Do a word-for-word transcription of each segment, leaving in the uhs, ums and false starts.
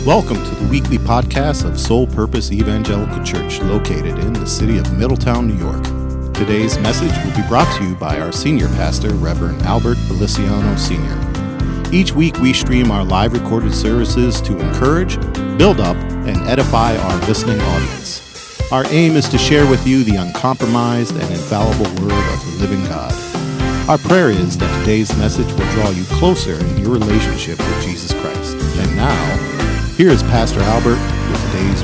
Welcome to the weekly podcast of Soul Purpose Evangelical Church, located in the city of Middletown, New York. Today's message will be brought to you by our senior pastor, Reverend Albert Feliciano Senior Each week we stream our live recorded services to encourage, build up, and edify our listening audience. Our aim is to share with you the uncompromised and infallible word of the living God. Our prayer is that today's message will draw you closer in your relationship with Jesus Christ. And now, here is Pastor Albert with today's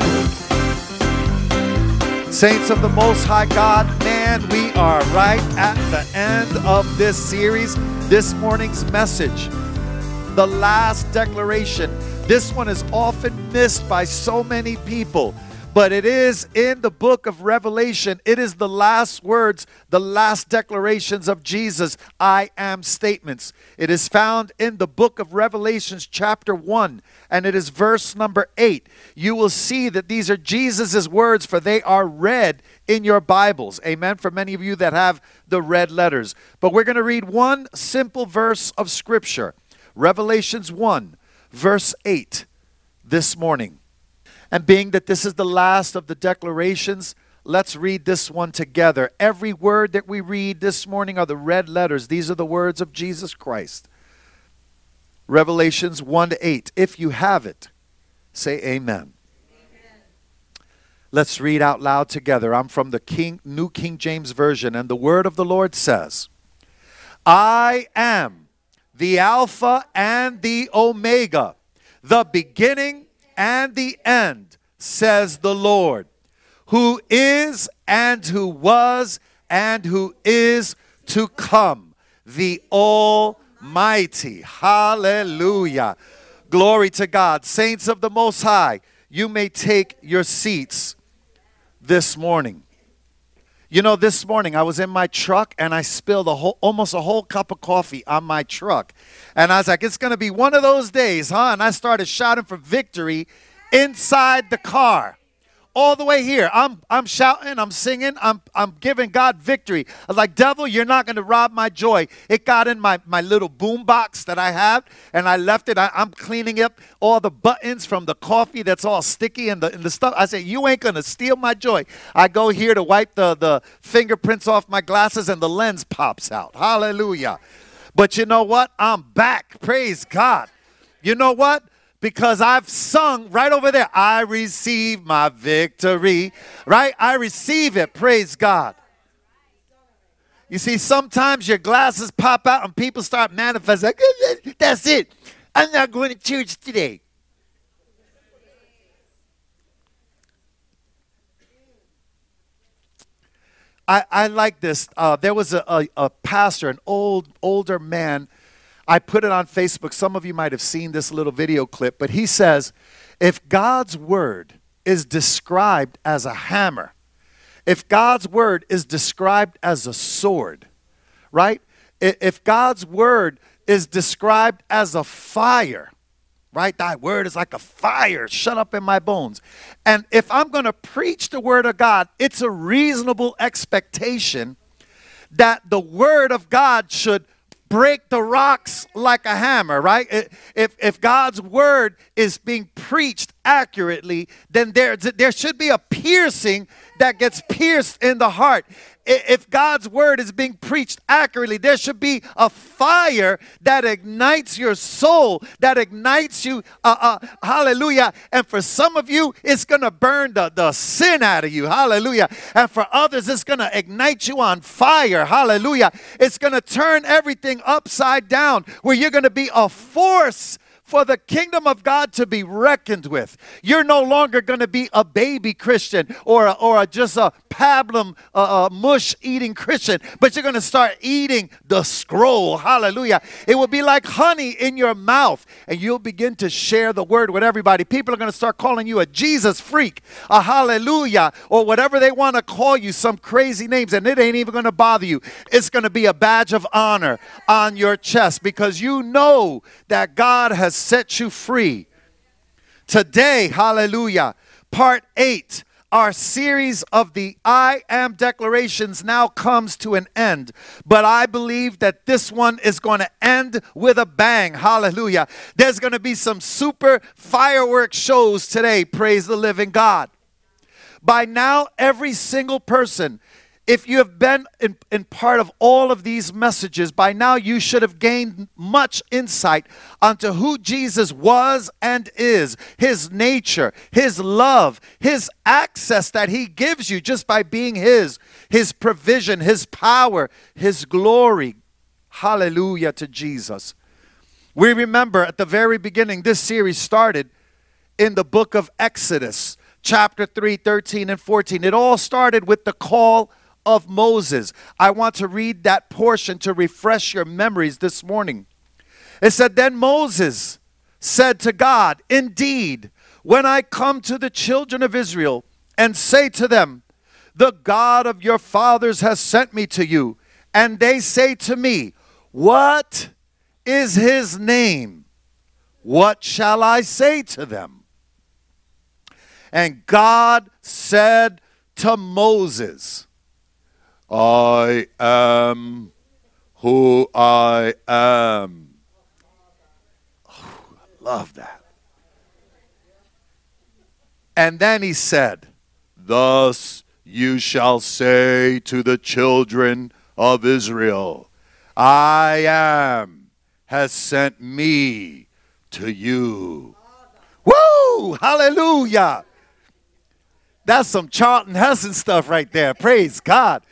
word. Saints of the Most High God, man, we are right at the end of this series. This morning's message, the last declaration. This one is often missed by so many people, but it is in the book of Revelation. It is the last words, the last declarations of Jesus' I am statements. It is found in the book of Revelations chapter one, and it is verse number eight. You will see that these are Jesus' words, for they are read in your Bibles. Amen. For many of you that have the red letters. But we're going to read one simple verse of Scripture. Revelations one, verse eight this morning. And being that this is the last of the declarations, let's read this one together. Every word that we read this morning are the red letters. These are the words of Jesus Christ. Revelations one to eight. If you have it, say amen. Amen. Let's read out loud together. I'm from the King, New King James Version, and the word of the Lord says, I am the Alpha and the Omega, the beginning and the end, says the Lord, who is and who was and who is to come, the Almighty. Hallelujah. Glory to God. Saints of the Most High, you may take your seats this morning. You know, this morning I was in my truck and I spilled a whole, almost a whole cup of coffee on my truck. And I was like, it's going to be one of those days, huh? And I started shouting for victory inside the car. All the way here. I'm I'm shouting, I'm singing, I'm I'm giving God victory. I was like, devil, you're not going to rob my joy. It got in my, my little boom box that I have, and I left it. I, I'm cleaning up all the buttons from the coffee that's all sticky and the, and the stuff. I said, you ain't going to steal my joy. I go here to wipe the, the fingerprints off my glasses, and the lens pops out. Hallelujah. But you know what? I'm back. Praise God. You know what? Because I've sung right over there, I receive my victory, right? I receive it, praise God. You see, sometimes your glasses pop out and people start manifesting. Like, that's it. I'm not going to church today. I, I like this. Uh, there was a, a, a pastor, an old, older man. I put it on Facebook. Some of you might have seen this little video clip, but he says, if God's word is described as a hammer, if God's word is described as a sword, right? If God's word is described as a fire, right? Thy word is like a fire shut up in my bones. And if I'm going to preach the word of God, it's a reasonable expectation that the word of God should break the rocks like a hammer, right? If if God's word is being preached accurately, then there, there should be a piercing that gets pierced in the heart. If God's word is being preached accurately, there should be a fire that ignites your soul, that ignites you, uh, uh, hallelujah. And for some of you, it's going to burn the, the sin out of you, hallelujah. And for others, it's going to ignite you on fire, hallelujah. It's going to turn everything upside down, where you're going to be a force for the kingdom of God to be reckoned with. You're no longer going to be a baby Christian or a, or a, just a pablum, uh, uh, mush-eating Christian, but you're going to start eating the scroll. Hallelujah. It will be like honey in your mouth, and you'll begin to share the word with everybody. People are going to start calling you a Jesus freak, a hallelujah, or whatever they want to call you, some crazy names, and it ain't even going to bother you. It's going to be a badge of honor on your chest because you know that God has set you free. Today, hallelujah, part eight our series of the I Am declarations now comes to an end. But I believe that this one is going to end with a bang. Hallelujah. There's going to be some super fireworks shows today. Praise the living God. By now, every single person, if you have been in, in part of all of these messages, by now you should have gained much insight onto who Jesus was and is, his nature, his love, his access that he gives you just by being his, his provision, his power, his glory. Hallelujah to Jesus. We remember at the very beginning, this series started in the book of Exodus, chapter three, thirteen and fourteen. It all started with the call of Moses. I want to read that portion to refresh your memories this morning. It said, then Moses said to God, indeed, when I come to the children of Israel and say to them, the God of your fathers has sent me to you, and they say to me, what is his name? What shall I say to them? And God said to Moses, I am who I am. Oh, I love that. And then he said, thus you shall say to the children of Israel, I am has sent me to you. Woo! Hallelujah! That's some Charlton Heston stuff right there. Praise God.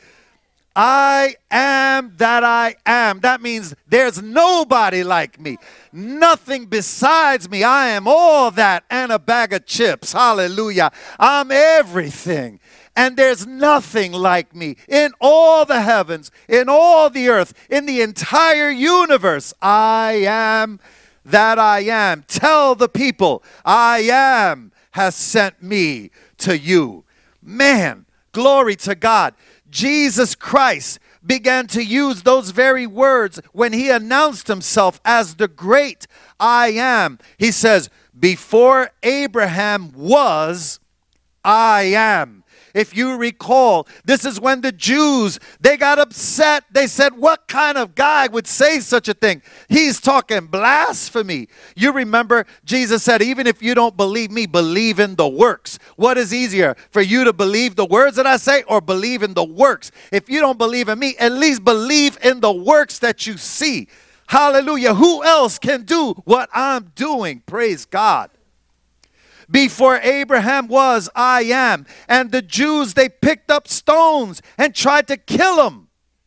I am that I am. That means there's nobody like me. Nothing besides me. I am all that and a bag of chips. Hallelujah. I'm everything. And there's nothing like me in all the heavens, in all the earth, in the entire universe. I am that I am. Tell the people, I am has sent me to you. Man, glory to God. Jesus Christ began to use those very words when he announced himself as the great I am. He says, before Abraham was, I am. If you recall, this is when the Jews, they got upset. They said, what kind of guy would say such a thing? He's talking blasphemy. You remember Jesus said, even if you don't believe me, believe in the works. What is easier, for you to believe the words that I say or believe in the works? If you don't believe in me, at least believe in the works that you see. Hallelujah. Who else can do what I'm doing? Praise God. Before Abraham was, I am. And the Jews, they picked up stones and tried to kill him.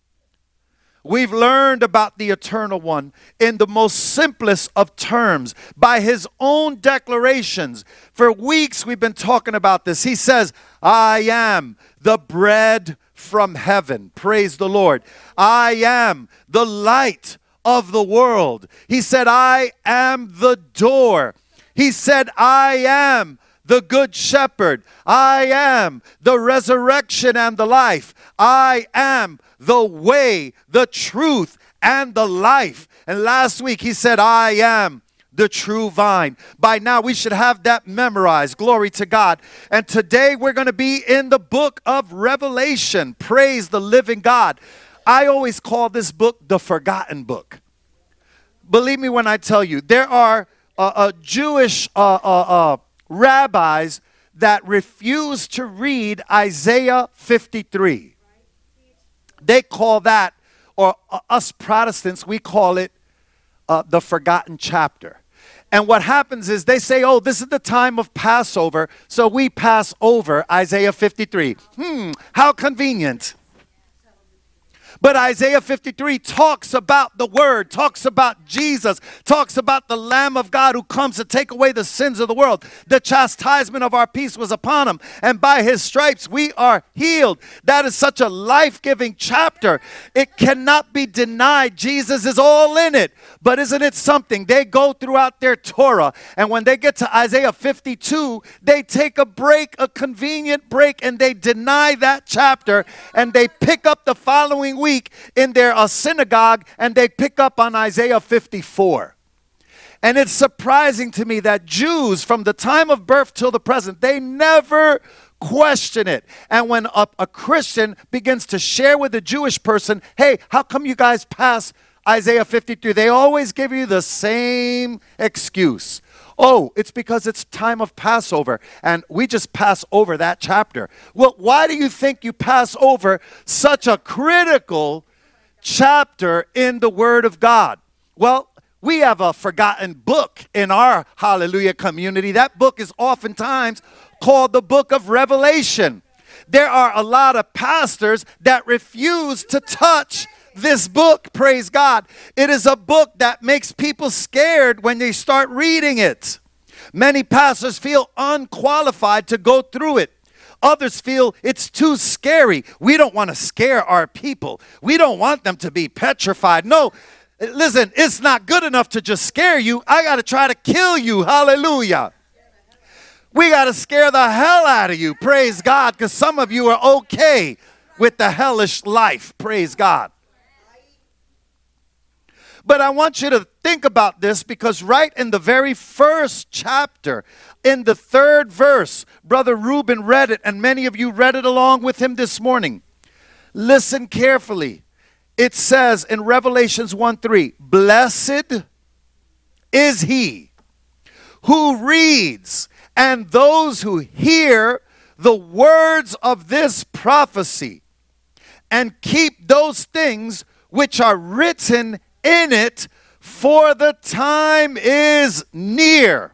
We've learned about the Eternal One in the most simplest of terms by his own declarations. For weeks we've been talking about this. He says, I am the bread from heaven. Praise the Lord. I am the light of the world. He said, I am the door. He said, I am the good shepherd. I am the resurrection and the life. I am the way, the truth, and the life. And last week he said, I am the true vine. By now we should have that memorized. Glory to God. And today we're going to be in the book of Revelation. Praise the living God. I always call this book the forgotten book. Believe me when I tell you, there are Uh, uh, Jewish uh, uh, uh, rabbis that refuse to read Isaiah fifty-three. They call that, or uh, us Protestants, we call it uh, the forgotten chapter. And what happens is they say, oh, this is the time of Passover, so we pass over Isaiah fifty-three. Hmm, how convenient. But Isaiah fifty-three talks about the Word, talks about Jesus, talks about the Lamb of God who comes to take away the sins of the world. The chastisement of our peace was upon him, and by his stripes we are healed. That is such a life-giving chapter. It cannot be denied. Jesus is all in it. But isn't it something? They go throughout their Torah, and when they get to Isaiah fifty-two, they take a break, a convenient break, and they deny that chapter, and they pick up the following week in their uh, synagogue, and they pick up on Isaiah fifty-four. And it's surprising to me that Jews from the time of birth till the present, they never question it. And when a, a Christian begins to share with a Jewish person, hey, how come you guys pass Isaiah fifty-three? They always give you the same excuse. Oh, it's because it's time of Passover, and we just pass over that chapter. Well, why do you think you pass over such a critical chapter in the Word of God? Well, we have a forgotten book in our Hallelujah community. That book is oftentimes called the book of Revelation. There are a lot of pastors that refuse to touch this book, praise God. It is a book that makes people scared when they start reading it. Many pastors feel unqualified to go through it. Others feel it's too scary. We don't want to scare our people. We don't want them to be petrified. No, listen, it's not good enough to just scare you. I got to try to kill you. Hallelujah. We got to scare the hell out of you, praise God, because some of you are okay with the hellish life, praise God. But I want you to think about this, because right in the very first chapter, in the third verse, Brother Reuben read it, and many of you read it along with him this morning. Listen carefully. It says in Revelations one three, blessed is he who reads and those who hear the words of this prophecy and keep those things which are written in it, for the time is near.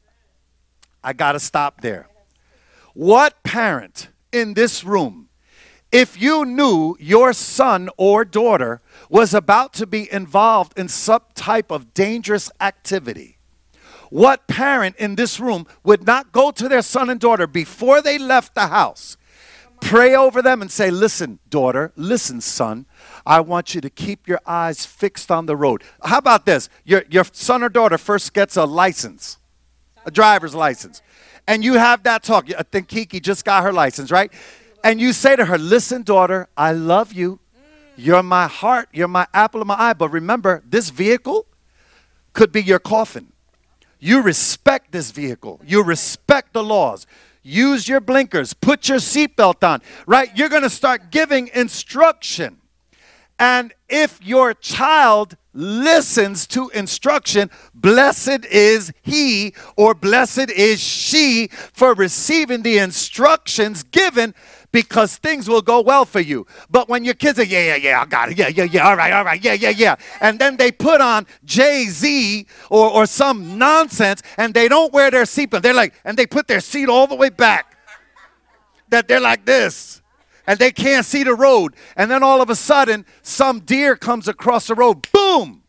I got to stop there. What parent in this room, if you knew your son or daughter was about to be involved in some type of dangerous activity, what parent in this room would not go to their son and daughter before they left the house, pray over them and say, listen, daughter, listen, son, I want you to keep your eyes fixed on the road. How about this? Your, your son or daughter first gets a license, a driver's license, and you have that talk. I think Kiki just got her license, right? And you say to her, listen, daughter, I love you. You're my heart. You're my apple of my eye. But remember, this vehicle could be your coffin. You respect this vehicle. You respect the laws. Use your blinkers. Put your seatbelt on, right? You're going to start giving instruction. And if your child listens to instruction, blessed is he or blessed is she for receiving the instructions given, because things will go well for you. But when your kids are, yeah, yeah, yeah, I got it, yeah, yeah, yeah, all right, all right, yeah, yeah, yeah, and then they put on Jay-Z or, or some nonsense, and they don't wear their seatbelt, they're like, and they put their seat all the way back, that they're like this, and they can't see the road, and then all of a sudden, some deer comes across the road, boom!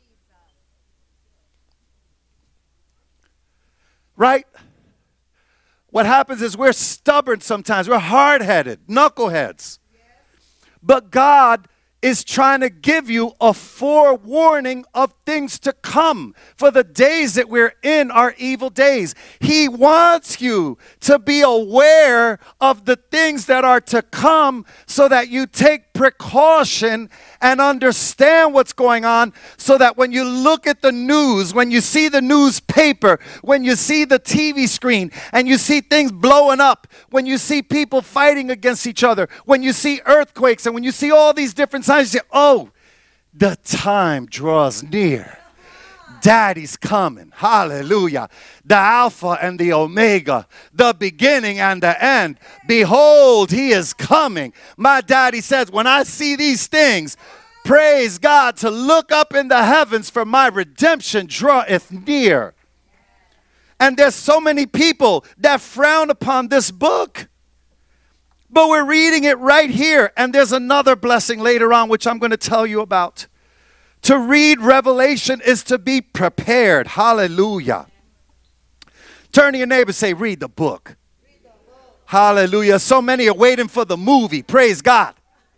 Right? What happens is we're stubborn sometimes. We're hard-headed, knuckleheads. But God is trying to give you a forewarning of things to come, for the days that we're in are evil days. He wants you to be aware of the things that are to come so that you take precaution and understand what's going on, so that when you look at the news, when you see the newspaper, when you see the T V screen and you see things blowing up, when you see people fighting against each other, when you see earthquakes, and when you see all these different signs, you say, oh, the time draws near. Daddy's coming. Hallelujah. The Alpha and the Omega, the beginning and the end. Behold, he is coming. My daddy says, when I see these things, praise God, to look up in the heavens, for my redemption draweth near. And there's so many people that frown upon this book. But we're reading it right here. And there's another blessing later on, which I'm going to tell you about. To read Revelation is to be prepared. Hallelujah. Turn to your neighbor and say, read the book. Read the book. Hallelujah. So many are waiting for the movie. Praise God.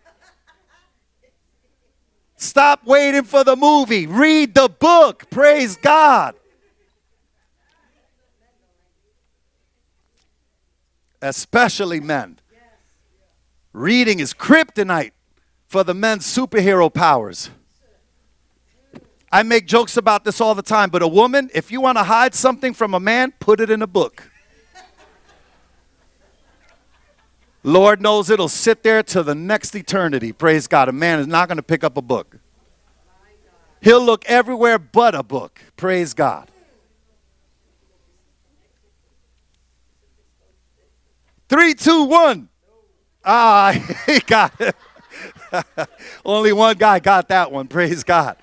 Stop waiting for the movie. Read the book. Praise God. Especially men. Reading is kryptonite for the men's superhero powers. I make jokes about this all the time, but a woman, if you want to hide something from a man, put it in a book. Lord knows it'll sit there till the next eternity. Praise God. A man is not going to pick up a book. He'll look everywhere but a book. Praise God. Three, two, one. Ah, he got it. Only one guy got that one. Praise God.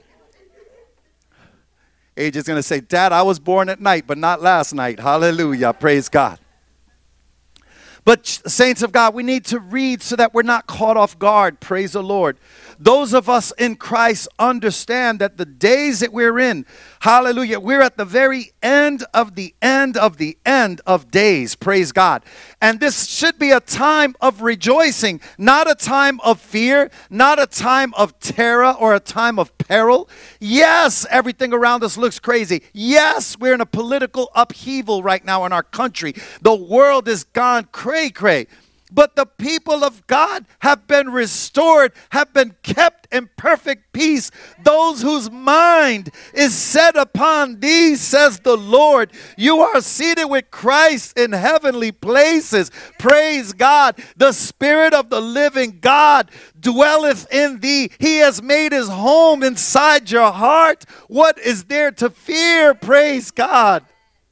Age is going to say, Dad, I was born at night, but not last night. Hallelujah. Praise God. But saints of God, we need to read so that we're not caught off guard. Praise the Lord. Those of us in Christ understand that the days that we're in, hallelujah, we're at the very end of the end of the end of days. Praise God. And this should be a time of rejoicing, not a time of fear, not a time of terror or a time of peril. Yes, everything around us looks crazy. Yes, we're in a political upheaval right now in our country. The world is gone cray cray. But the people of God have been restored, have been kept in perfect peace. Those whose mind is set upon thee, says the Lord. You are seated with Christ in heavenly places. Praise God. The Spirit of the living God dwelleth in thee. He has made his home inside your heart. What is there to fear? Praise God.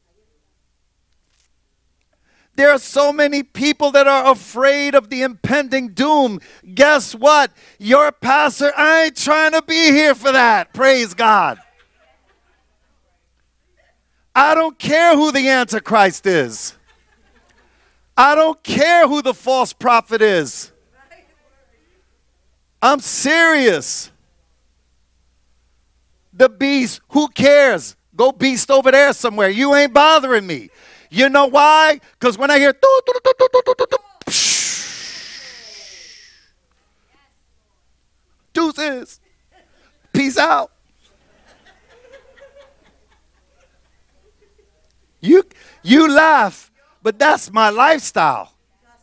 There are so many people that are afraid of the impending doom. Guess what? Your pastor, I ain't trying to be here for that. Praise God. I don't care who the Antichrist is. I don't care who the false prophet is. I'm serious. The beast, who cares? Go beast over there somewhere. You ain't bothering me. You know why? Because when I hear doo, doo, doo, doo, doo, doo, doo, deuces, peace out. You you laugh, but that's my lifestyle.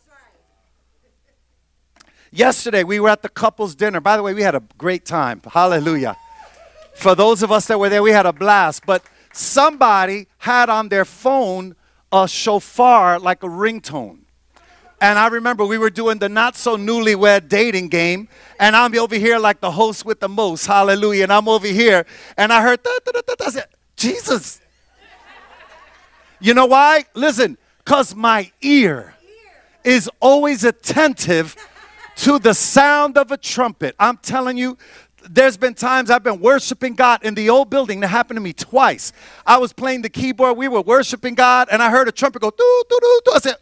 Yesterday we were at the couples dinner. By the way, we had a great time. Hallelujah. For those of us that were there, we had a blast. But somebody had on their phone a shofar like a ringtone. And I remember we were doing the not so newlywed dating game, and I'm over here like the host with the most, hallelujah, and I'm over here, and I heard, da, da, da, da, da. I said, Jesus. You know why? Listen, because my ear is always attentive to the sound of a trumpet. I'm telling you, there's been times I've been worshiping God in the old building. That happened to me twice. I was playing the keyboard. We were worshiping God, and I heard a trumpet go, doo, doo, doo, doo. I said,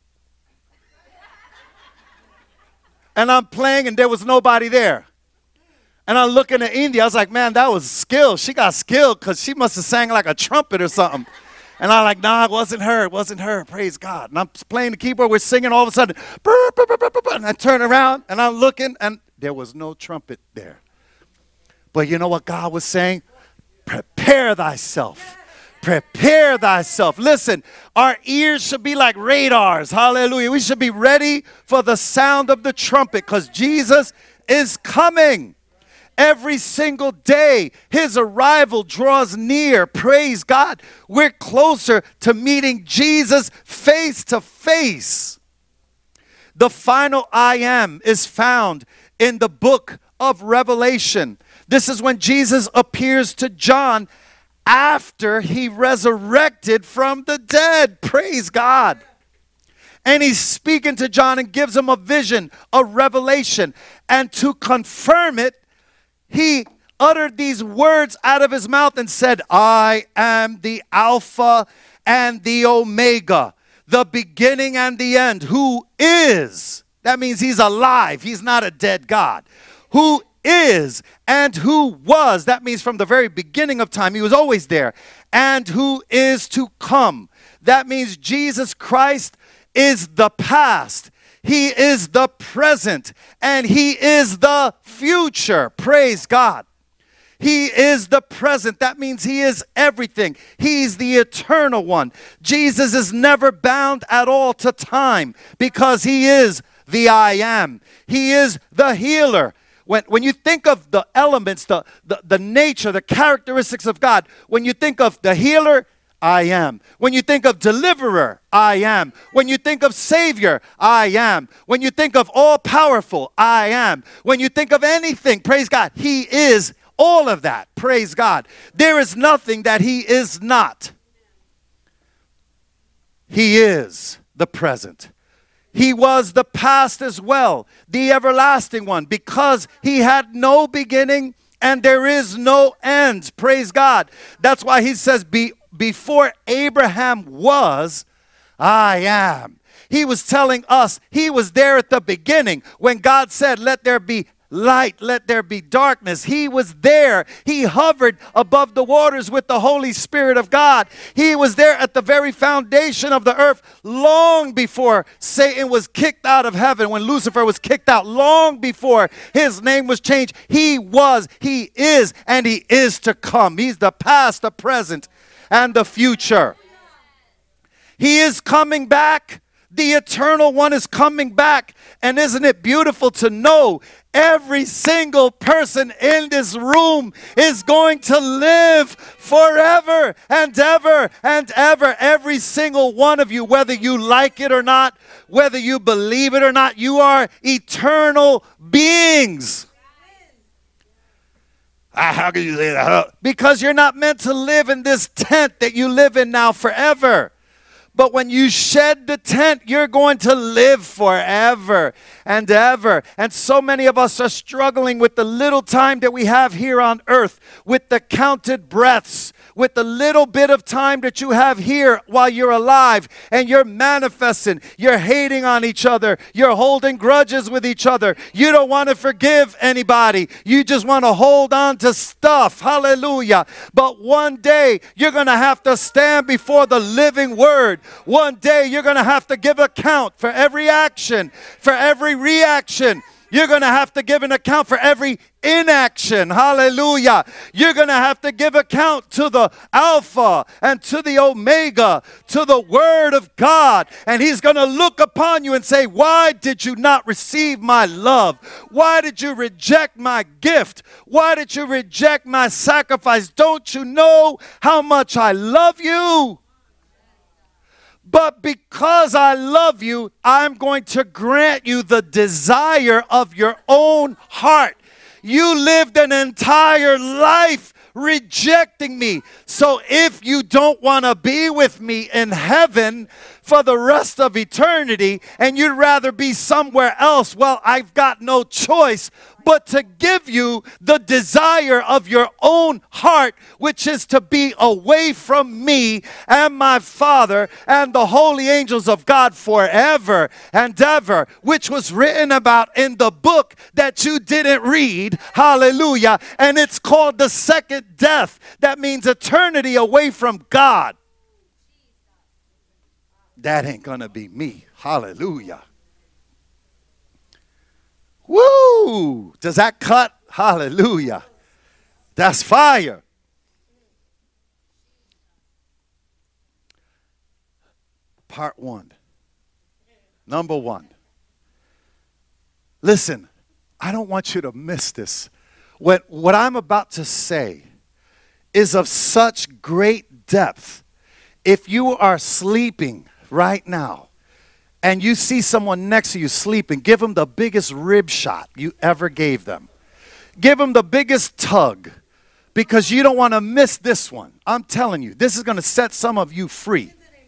and I'm playing, and there was nobody there. And I'm looking at India. I was like, man, that was skill. She got skill because she must have sang like a trumpet or something. And I'm like, nah, it wasn't her. It wasn't her. Praise God. And I'm playing the keyboard. We're singing. All of a sudden, burr, burr, burr, burr, burr, and I turn around, and I'm looking, and there was no trumpet there. But you know what God was saying? Prepare thyself. Prepare thyself. Listen, our ears should be like radars. Hallelujah. We should be ready for the sound of the trumpet because Jesus is coming. Every single day, his arrival draws near. Praise God. We're closer to meeting Jesus face to face. The final I am is found in the book of Revelation. This is when Jesus appears to John after he resurrected from the dead. Praise God. And he's speaking to John and gives him a vision, a revelation. And to confirm it, he uttered these words out of his mouth and said, I am the Alpha and the Omega, the beginning and the end. Who is? That means he's alive. He's not a dead God. Who is and who was. That means from the very beginning of time, he was always there. And who is to come. That means Jesus Christ is the past. He is the present. And he is the future. Praise God. He is the present. That means he is everything. He's the eternal one. Jesus is never bound at all to time because he is the I am. He is the healer. When, when you think of the elements, the, the, the nature, the characteristics of God, when you think of the healer, I am. When you think of deliverer, I am. When you think of savior, I am. When you think of all powerful, I am. When you think of anything, praise God, he is all of that. Praise God. There is nothing that he is not. He is the present. He was the past as well, the everlasting one, because he had no beginning and there is no end. Praise God. That's why he says, be before Abraham was, I am. He was telling us he was there at the beginning when God said, let there be light, let there be darkness. He was there. He hovered above the waters with the Holy Spirit of God. He was there at the very foundation of the earth long before Satan was kicked out of heaven, when Lucifer was kicked out, long before his name was changed. He was, he is, and he is to come. He's the past, the present, and the future. He is coming back. The eternal one is coming back. And isn't it beautiful to know every single person in this room is going to live forever and ever and ever. Every single one of you, whether you like it or not, whether you believe it or not, you are eternal beings. How can you say that? Because you're not meant to live in this tent that you live in now forever. But when you shed the tent, you're going to live forever and ever. And so many of us are struggling with the little time that we have here on earth, with the counted breaths, with the little bit of time that you have here while you're alive, and you're manifesting. You're hating on each other. You're holding grudges with each other. You don't want to forgive anybody. You just want to hold on to stuff. Hallelujah. But one day, you're going to have to stand before the living word. One day, you're going to have to give account for every action, for every reaction. You're going to have to give an account for every inaction. Hallelujah. You're going to have to give account to the Alpha and to the Omega, to the Word of God. And he's going to look upon you and say, why did you not receive my love? Why did you reject my gift? Why did you reject my sacrifice? Don't you know how much I love you? But because I love you, I'm going to grant you the desire of your own heart. You lived an entire life rejecting me. So if you don't want to be with me in heaven for the rest of eternity and you'd rather be somewhere else, well, I've got no choice but to give you the desire of your own heart, which is to be away from me and my Father and the holy angels of God forever and ever, which was written about in the book that you didn't read. Hallelujah. And it's called the second death. That means eternity away from God. That ain't gonna be me. Hallelujah. Woo! Does that cut? Hallelujah. That's fire. Part one. Number one. Listen, I don't want you to miss this. What, what I'm about to say is of such great depth. If you are sleeping right now, and you see someone next to you sleeping, give them the biggest rib shot you ever gave them. Give them the biggest tug, because you don't want to miss this one. I'm telling you, this is going to set some of you free.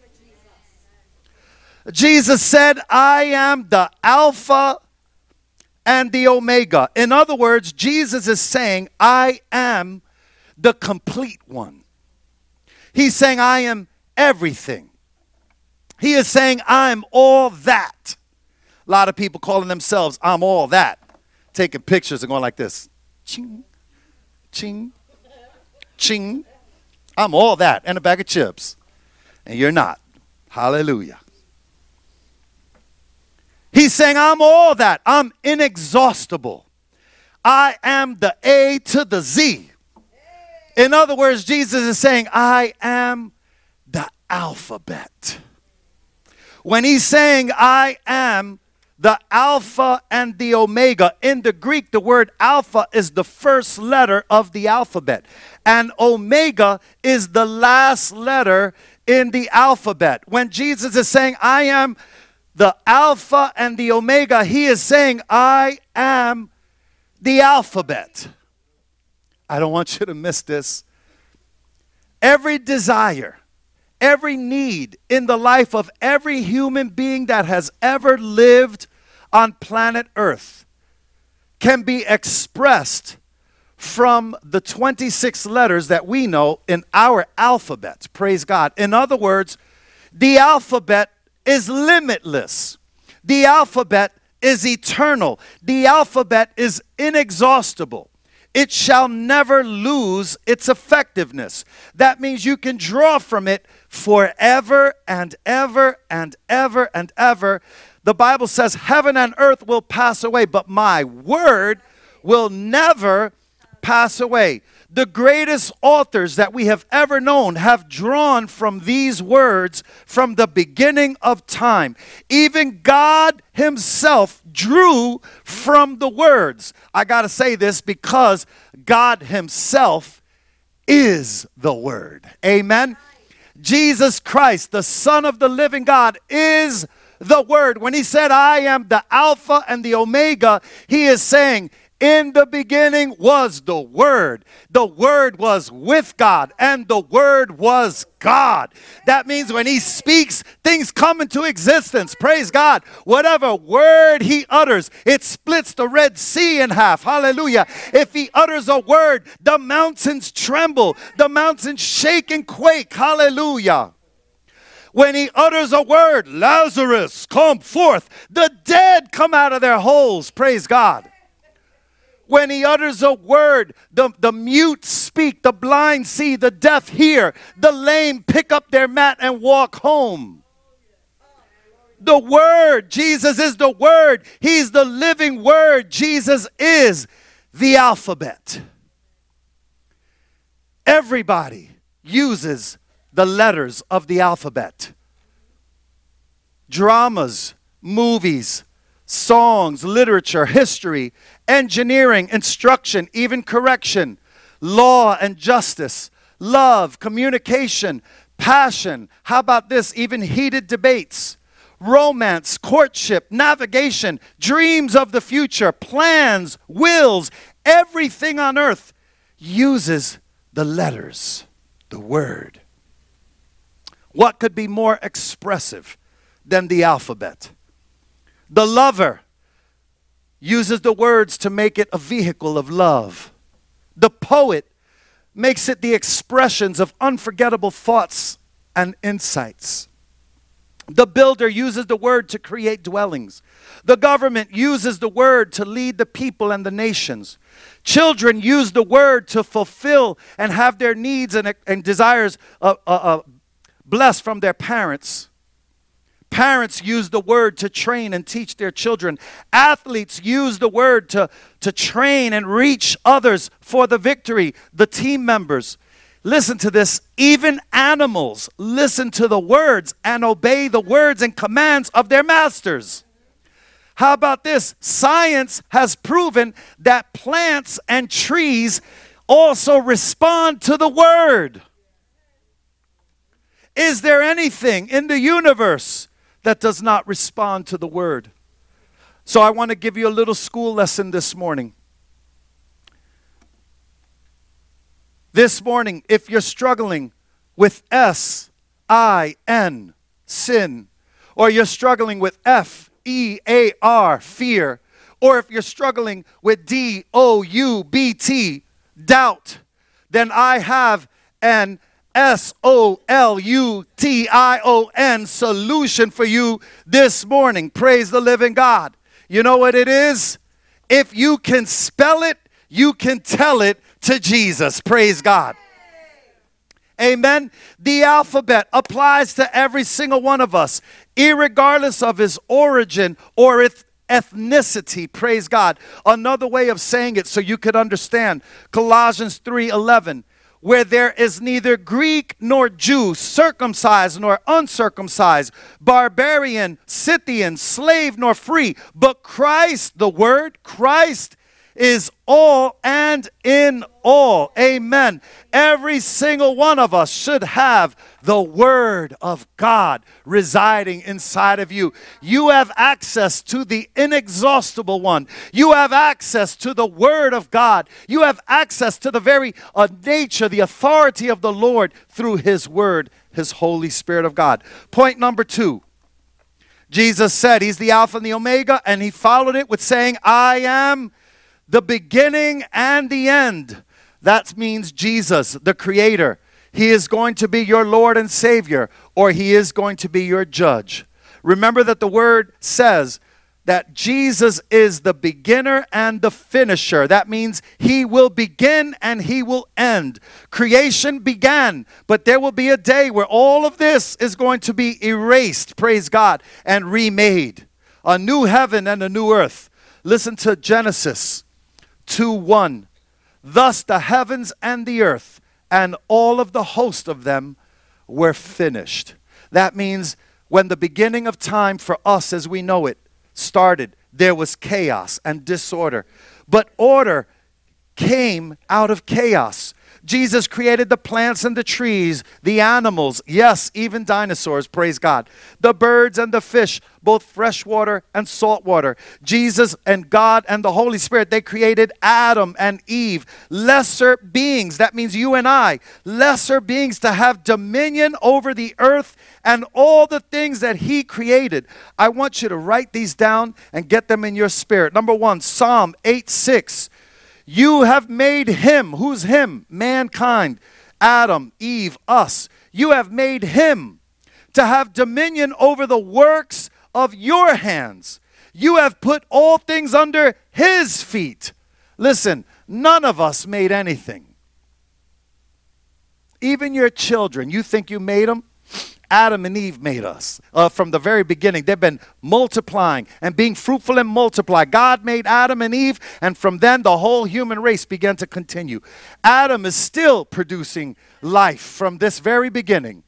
Jesus said, I am the Alpha and the Omega. In other words, Jesus is saying, I am the complete one. He's saying, I am everything. He is saying, I'm all that. A lot of people calling themselves, I'm all that. Taking pictures and going like this. Ching, ching, ching. I'm all that. And a bag of chips. And you're not. Hallelujah. He's saying, I'm all that. I'm inexhaustible. I am the A to the Z. In other words, Jesus is saying, I am the alphabet. When he's saying, I am the Alpha and the Omega. In the Greek, the word Alpha is the first letter of the alphabet, and Omega is the last letter in the alphabet. When Jesus is saying, I am the Alpha and the Omega, he is saying, I am the alphabet. I don't want you to miss this. Every desire, every need in the life of every human being that has ever lived on planet Earth can be expressed from the twenty-six letters that we know in our alphabet. Praise God. In other words, the alphabet is limitless. The alphabet is eternal. The alphabet is inexhaustible. It shall never lose its effectiveness. That means you can draw from it forever and ever and ever and ever. The Bible says heaven and earth will pass away, but my word will never pass away. The greatest authors that we have ever known have drawn from these words from the beginning of time. Even God himself drew from the words. I got to say this because God himself is the word. Amen. Jesus Christ, the Son of the living God, is the word. When he said, I am the Alpha and the Omega, he is saying, in the beginning was the Word. The Word was with God, and the Word was God. That means when he speaks, things come into existence. Praise God. Whatever word he utters, it splits the Red Sea in half. Hallelujah. If he utters a word, the mountains tremble. The mountains shake and quake. Hallelujah. When he utters a word, Lazarus, come forth. The dead come out of their holes. Praise God. When he utters a word, the, the mute speak, the blind see, the deaf hear, the lame pick up their mat and walk home. The word, Jesus is the word. He's the living word. Jesus is the alphabet. Everybody uses the letters of the alphabet. Dramas, movies, songs, literature, history, engineering, instruction, even correction, law and justice, love, communication, passion. How about this? Even heated debates, romance, courtship, navigation, dreams of the future, plans, wills, everything on earth uses the letters, the word. What could be more expressive than the alphabet? The lover uses the words to make it a vehicle of love. The poet makes it the expressions of unforgettable thoughts and insights. The builder uses the word to create dwellings. The government uses the word to lead the people and the nations. Children use the word to fulfill and have their needs and, and desires uh, uh, uh, blessed from their parents. Parents use the word to train and teach their children. Athletes use the word to, to train and reach others for the victory. The team members. Listen to this. Even animals listen to the words and obey the words and commands of their masters. How about this? Science has proven that plants and trees also respond to the word. Is there anything in the universe that does not respond to the word? So I want to give you a little school lesson this morning. This morning, if you're struggling with S I N, sin, or you're struggling with F E A R, fear, or if you're struggling with D O U B T, doubt, then I have an S O L U T I O N solution for you this morning. Praise the living God. You know what it is? If you can spell it, you can tell it to Jesus. Praise God. Amen. The alphabet applies to every single one of us, irregardless of his origin or its ethnicity. Praise God. Another way of saying it so you could understand, Colossians three eleven. where there is neither Greek nor Jew, circumcised nor uncircumcised, barbarian, Scythian, slave nor free, but Christ, the Word, Christ is all and in all. Amen. Every single one of us should have the Word of God residing inside of you. You have access to the inexhaustible one. You have access to the Word of God. You have access to the very uh, nature, the authority of the Lord through His Word, His Holy Spirit of God. Point number two. Jesus said He's the Alpha and the Omega, and He followed it with saying, I am the beginning and the end. That means Jesus, the Creator. He is going to be your Lord and Savior, or He is going to be your judge. Remember that the Word says that Jesus is the beginner and the finisher. That means He will begin and He will end. Creation began, but there will be a day where all of this is going to be erased, praise God, and remade. A new heaven and a new earth. Listen to Genesis two one. Thus the heavens and the earth and all of the host of them were finished. That means when the beginning of time for us as we know it started, there was chaos and disorder. But order came out of chaos. Jesus created the plants and the trees, the animals, yes, even dinosaurs, praise God, the birds and the fish, both freshwater and saltwater. Jesus and God and the Holy Spirit, they created Adam and Eve, lesser beings, that means you and I, lesser beings to have dominion over the earth and all the things that He created. I want you to write these down and get them in your spirit. Number one, Psalm eight six. You have made Him. Who's Him? Mankind. Adam, Eve, us. You have made Him to have dominion over the works of your hands. You have put all things under His feet. Listen, none of us made anything. Even your children, you think you made them? Adam and Eve made us uh, from the very beginning. They've been multiplying and being fruitful and multiply. God made Adam and Eve, and from then the whole human race began to continue. Adam is still producing life from this very beginning.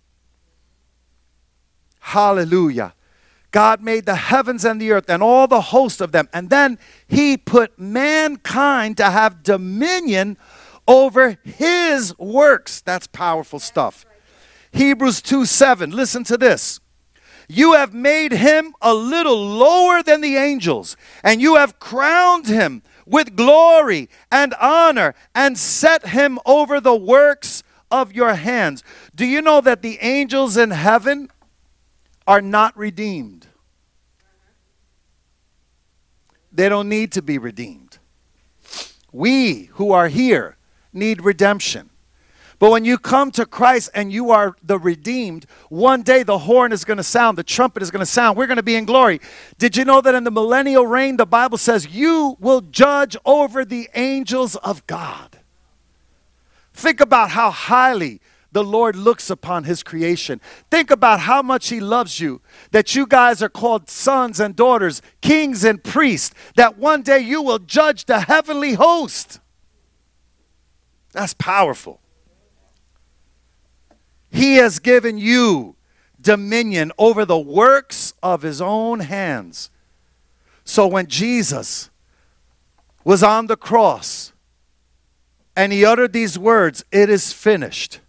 Hallelujah. God made the heavens and the earth and all the host of them. And then He put mankind to have dominion over His works. That's powerful stuff. Hebrews two seven, listen to this. You have made Him a little lower than the angels, and you have crowned Him with glory and honor and set Him over the works of your hands. Do you know that the angels in heaven are not redeemed? They don't need to be redeemed. We who are here need redemption. But when you come to Christ and you are the redeemed, one day the horn is going to sound, the trumpet is going to sound. We're going to be in glory. Did you know that in the millennial reign, the Bible says you will judge over the angels of God? Think about how highly the Lord looks upon His creation. Think about how much He loves you, that you guys are called sons and daughters, kings and priests, that one day you will judge the heavenly host. That's powerful. He has given you dominion over the works of His own hands. So when Jesus was on the cross and He uttered these words, it is finished.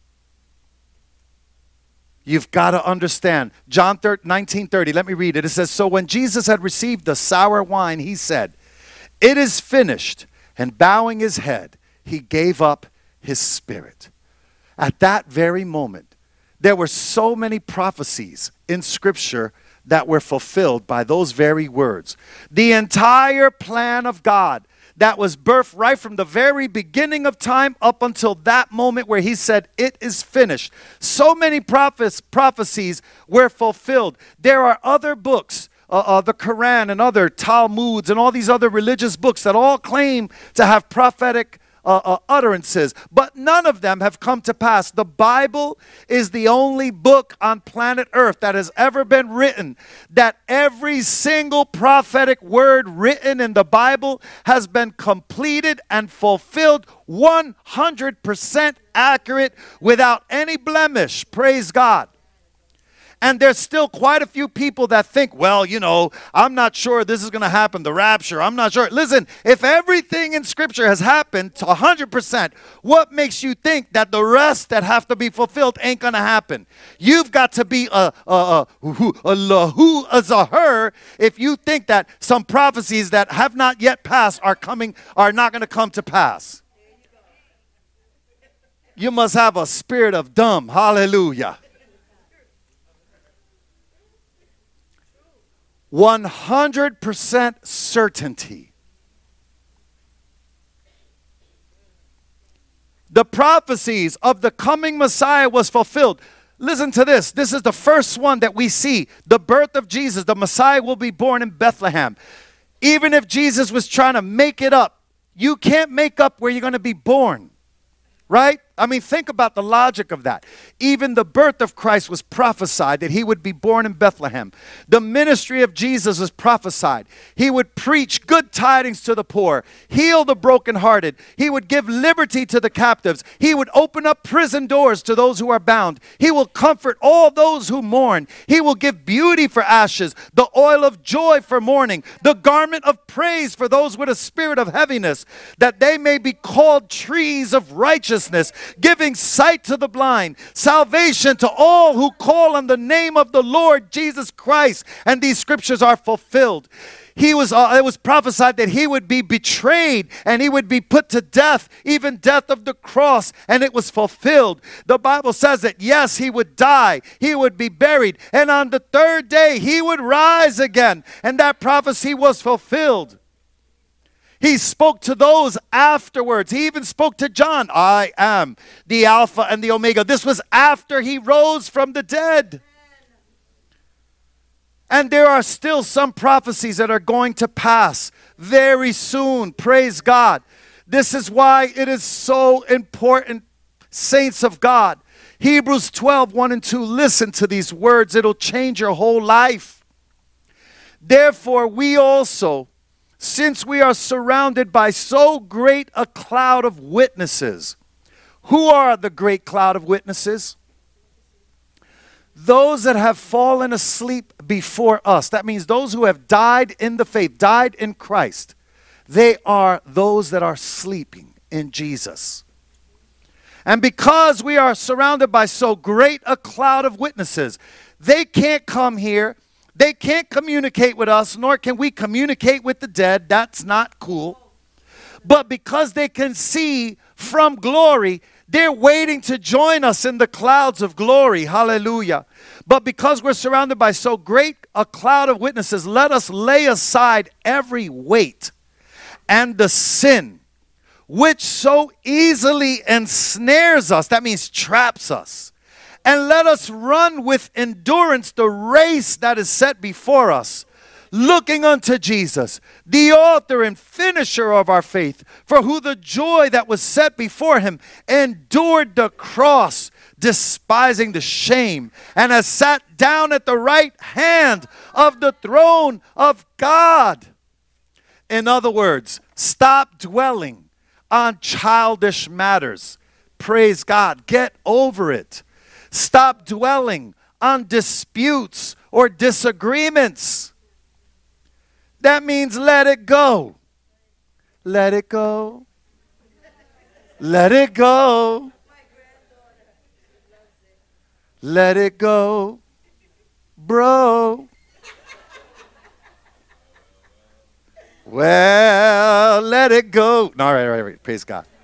You've got to understand. John nineteen thirty, let me read it. It says, so when Jesus had received the sour wine, He said, it is finished. And bowing His head, He gave up His spirit. At that very moment, there were so many prophecies in Scripture that were fulfilled by those very words. The entire plan of God that was birthed right from the very beginning of time up until that moment where He said, it is finished. So many prophes- prophecies were fulfilled. There are other books, uh, uh, the Quran and other Talmuds and all these other religious books that all claim to have prophetic uh, uh, utterances, but none of them have come to pass. The Bible is the only book on planet Earth that has ever been written that every single prophetic word written in the Bible has been completed and fulfilled, one hundred percent accurate, without any blemish. Praise God. And there's still quite a few people that think, well, you know, I'm not sure this is going to happen, the rapture. I'm not sure. Listen, if everything in Scripture has happened to one hundred percent, what makes you think that the rest that have to be fulfilled ain't going to happen? You've got to be a, a, a, who, a, a who as a her if you think that some prophecies that have not yet passed are coming, are not going to come to pass. You must have a spirit of dumb. Hallelujah. one hundred percent certainty. The prophecies of the coming Messiah was fulfilled. Listen to this. This is the first one that we see. The birth of Jesus. The Messiah will be born in Bethlehem. Even if Jesus was trying to make it up, you can't make up where you're going to be born. Right? I mean, think about the logic of that. Even the birth of Christ was prophesied that he would be born in Bethlehem. The ministry of Jesus was prophesied. He would preach good tidings to the poor, heal the brokenhearted. He would give liberty to the captives. He would open up prison doors to those who are bound. He will comfort all those who mourn. He will give beauty for ashes, the oil of joy for mourning, the garment of praise for those with a spirit of heaviness, that they may be called trees of righteousness, giving sight to the blind, salvation to all who call on the name of the Lord Jesus Christ. And these scriptures are fulfilled. He was, uh, it was prophesied that he would be betrayed and he would be put to death, even death of the cross, and it was fulfilled. The Bible says that, yes, he would die, he would be buried, and on the third day he would rise again, and that prophecy was fulfilled. He spoke to those afterwards. He even spoke to John. I am the Alpha and the Omega. This was after he rose from the dead. And there are still some prophecies that are going to pass very soon. Praise God. This is why it is so important, saints of God. Hebrews twelve, one and two. Listen to these words. It'll change your whole life. Therefore, we also, since we are surrounded by so great a cloud of witnesses. Who are the great cloud of witnesses? Those that have fallen asleep before us. That means those who have died in the faith, died in Christ. They are those that are sleeping in Jesus. And because we are surrounded by so great a cloud of witnesses, they can't come here. They can't communicate with us, nor can we communicate with the dead. That's not cool. But because they can see from glory, they're waiting to join us in the clouds of glory. Hallelujah. But because we're surrounded by so great a cloud of witnesses, let us lay aside every weight and the sin which so easily ensnares us. That means traps us. And let us run with endurance the race that is set before us, looking unto Jesus, the author and finisher of our faith, for who the joy that was set before him endured the cross, despising the shame, and has sat down at the right hand of the throne of God. In other words, stop dwelling on childish matters. Praise God. Get over it. Stop dwelling on disputes or disagreements. That means let it go. Let it go. Let it go. Let it go, bro. Well, let it go. No, all right, all right, all right. Praise God.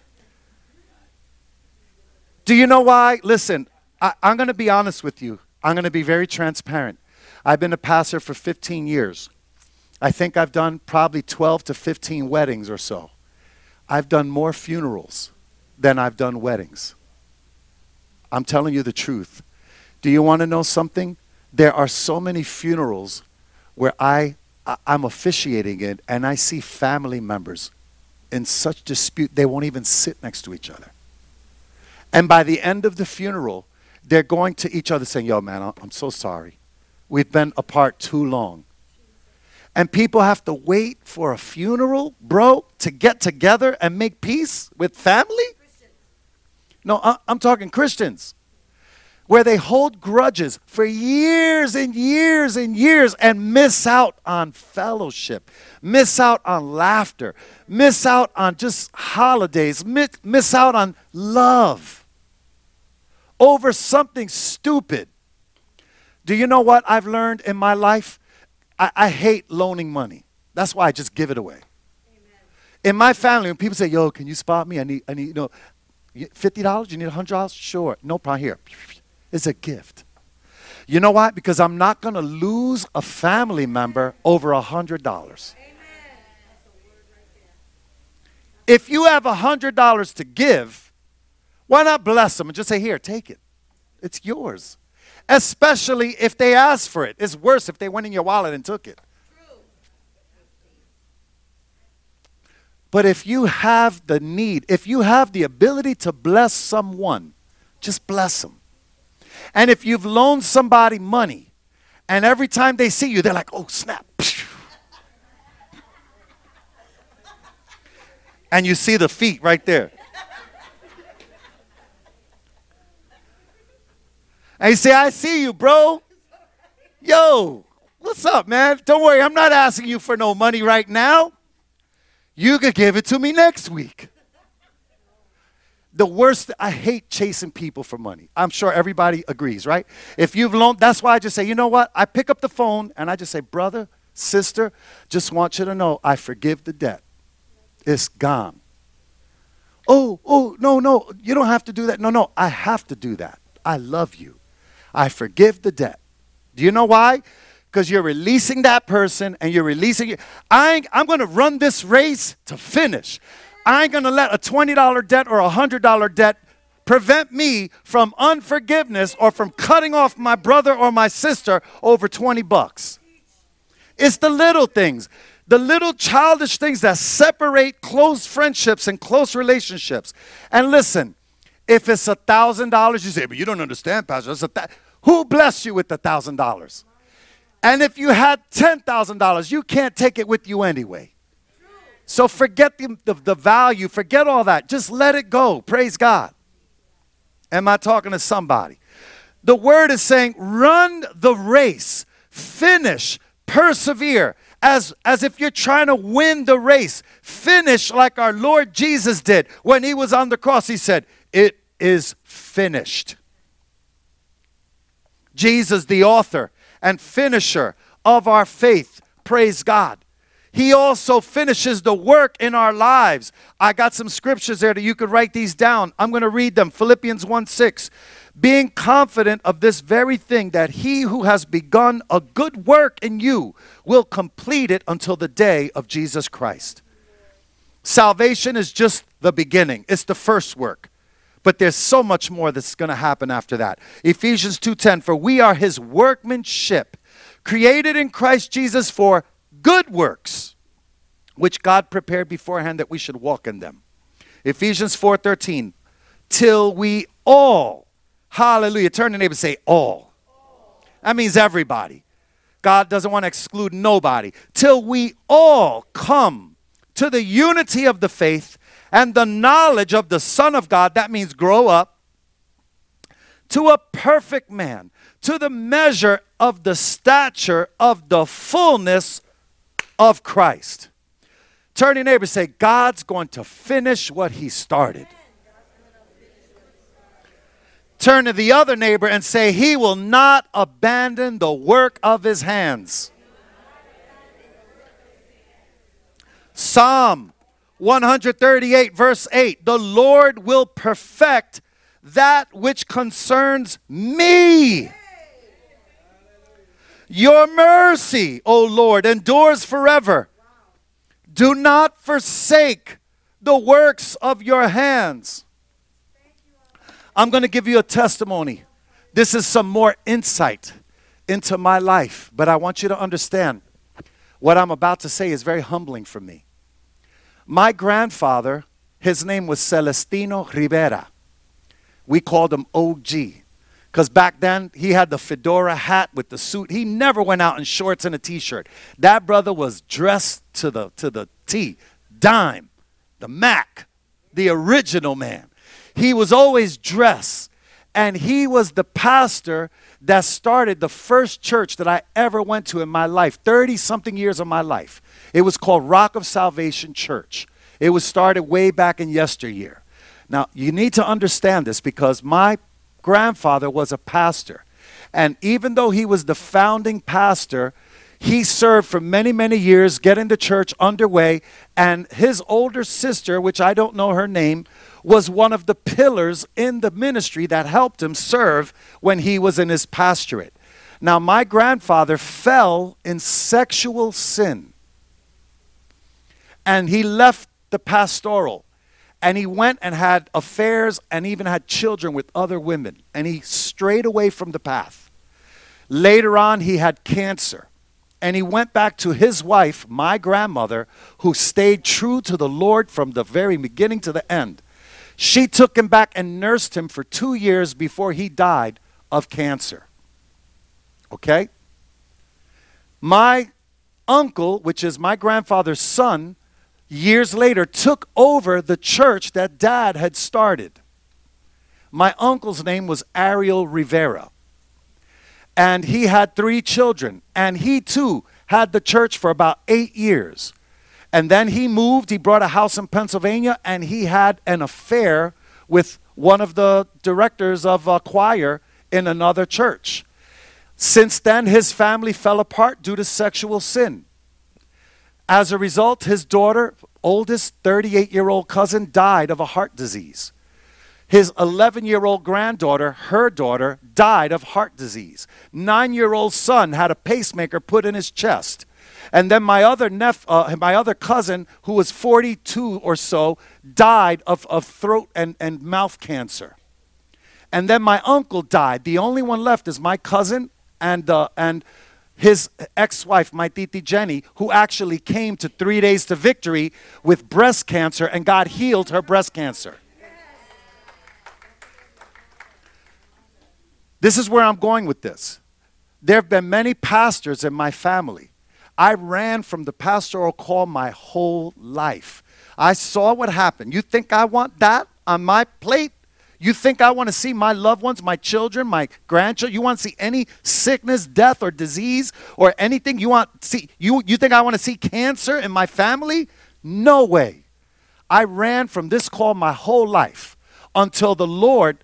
Do you know why? Listen, I, I'm going to be honest with you. I'm going to be very transparent. I've been a pastor for fifteen years. I think I've done probably twelve to fifteen weddings or so. I've done more funerals than I've done weddings. I'm telling you the truth. Do you want to know something? There are so many funerals where I, I I'm officiating it and I see family members in such dispute, they won't even sit next to each other. And by the end of the funeral, they're going to each other saying, yo, man, I'm so sorry. We've been apart too long. And people have to wait for a funeral, bro, to get together and make peace with family? No, I'm talking Christians, where they hold grudges for years and years and years and miss out on fellowship, miss out on laughter, miss out on just holidays, miss, miss out on love over something stupid. Do you know what I've learned in my life? I, I hate loaning money. That's why I just give it away. Amen. In my family, when people say, yo, can you spot me? I need, I need, you know, fifty dollars? You need one hundred dollars? Sure. No problem. Here. It's a gift. You know why? Because I'm not going to lose a family member over one hundred dollars. Amen. If you have one hundred dollars to give, why not bless them and just say, here, take it. It's yours. Especially if they ask for it. It's worse if they went in your wallet and took it. True. But if you have the need, if you have the ability to bless someone, just bless them. And if you've loaned somebody money, and every time they see you, they're like, oh, snap. And you see the feet right there. And you say, I see you, bro. Yo, what's up, man? Don't worry, I'm not asking you for no money right now. You could give it to me next week. The worst, I hate chasing people for money. I'm sure everybody agrees, right? If you've loaned, that's why I just say, you know what? I pick up the phone and I just say, brother, sister, just want you to know I forgive the debt. It's gone. Oh, oh, no, no, you don't have to do that. No, no, I have to do that. I love you. I forgive the debt. Do you know why? Because you're releasing that person and you're releasing it. I ain't, I'm going to run this race to finish. I ain't going to let a twenty dollar debt or a one hundred dollar debt prevent me from unforgiveness or from cutting off my brother or my sister over twenty bucks. It's the little things, the little childish things that separate close friendships and close relationships. And listen, if it's a thousand dollars, you say, but you don't understand, Pastor. It's a th- Who blessed you with a thousand dollars? And if you had ten thousand dollars, you can't take it with you anyway. So forget the, the, the value. Forget all that. Just let it go. Praise God. Am I talking to somebody? The word is saying, run the race. Finish. Persevere. As, as if you're trying to win the race. Finish like our Lord Jesus did. When he was on the cross, he said, it is finished. Jesus, the author and finisher of our faith. Praise God. He also finishes the work in our lives. I got some scriptures there that you could write these down. I'm going to read them. Philippians one six. Being confident of this very thing, that he who has begun a good work in you will complete it until the day of Jesus Christ. Salvation is just the beginning. It's the first work. But there's so much more that's going to happen after that. Ephesians two ten. For we are his workmanship, created in Christ Jesus for good works, which God prepared beforehand that we should walk in them. Ephesians four thirteen. Till we all, hallelujah, turn to your neighbor and say all. all. That means everybody. God doesn't want to exclude nobody. Till we all come to the unity of the faith and the knowledge of the Son of God, that means grow up, to a perfect man, to the measure of the stature of the fullness of Christ. Turn to your neighbor and say, God's going to finish what he started. Turn to the other neighbor and say, he will not abandon the work of his hands. Psalm one thirty-eight verse eight. The Lord will perfect that which concerns me. Your mercy, O Lord, endures forever. Do not forsake the works of your hands. I'm going to give you a testimony. This is some more insight into my life, but I want you to understand what I'm about to say is very humbling for me. My grandfather, his name was Celestino Rivera. We called him O G. Because back then, he had the fedora hat with the suit. He never went out in shorts and a T-shirt. That brother was dressed to the, to the T. Dime, the Mac, the original man. He was always dressed. And he was the pastor that started the first church that I ever went to in my life, thirty-something years of my life. It was called Rock of Salvation Church. It was started way back in yesteryear. Now, you need to understand this because my grandfather was a pastor. And even though he was the founding pastor, he served for many, many years getting the church underway. And his older sister, which I don't know her name, was one of the pillars in the ministry that helped him serve when he was in his pastorate. Now, my grandfather fell in sexual sin. And he left the pastoral. And he went and had affairs and even had children with other women. And he strayed away from the path. Later on, he had cancer. And he went back to his wife, my grandmother, who stayed true to the Lord from the very beginning to the end. She took him back and nursed him for two years before he died of cancer. Okay? My uncle, which is my grandfather's son, years later took over the church that Dad had started. My uncle's name was Ariel Rivera. And he had three children. And he too had the church for about eight years. And then he moved, he brought a house in Pennsylvania, and he had an affair with one of the directors of a choir in another church. Since then, his family fell apart due to sexual sin. As a result, his daughter, oldest thirty-eight-year-old cousin, died of a heart disease. His eleven-year-old granddaughter, her daughter, died of heart disease. Nine-year-old son had a pacemaker put in his chest. And then my other neph- uh, my other cousin, who was forty-two or so, died of, of throat and, and mouth cancer. And then my uncle died. The only one left is my cousin and uh, and his ex-wife, my titi Jenny, who actually came to Three Days to Victory with breast cancer, and God healed her breast cancer. This is where I'm going with this. There have been many pastors in my family. I ran from the pastoral call my whole life. I saw what happened. You think I want that on my plate? You think I want to see my loved ones, my children, my grandchildren? You want to see any sickness, death, or disease, or anything? You want see? You you think I want to see cancer in my family? No way. I ran from this call my whole life until the Lord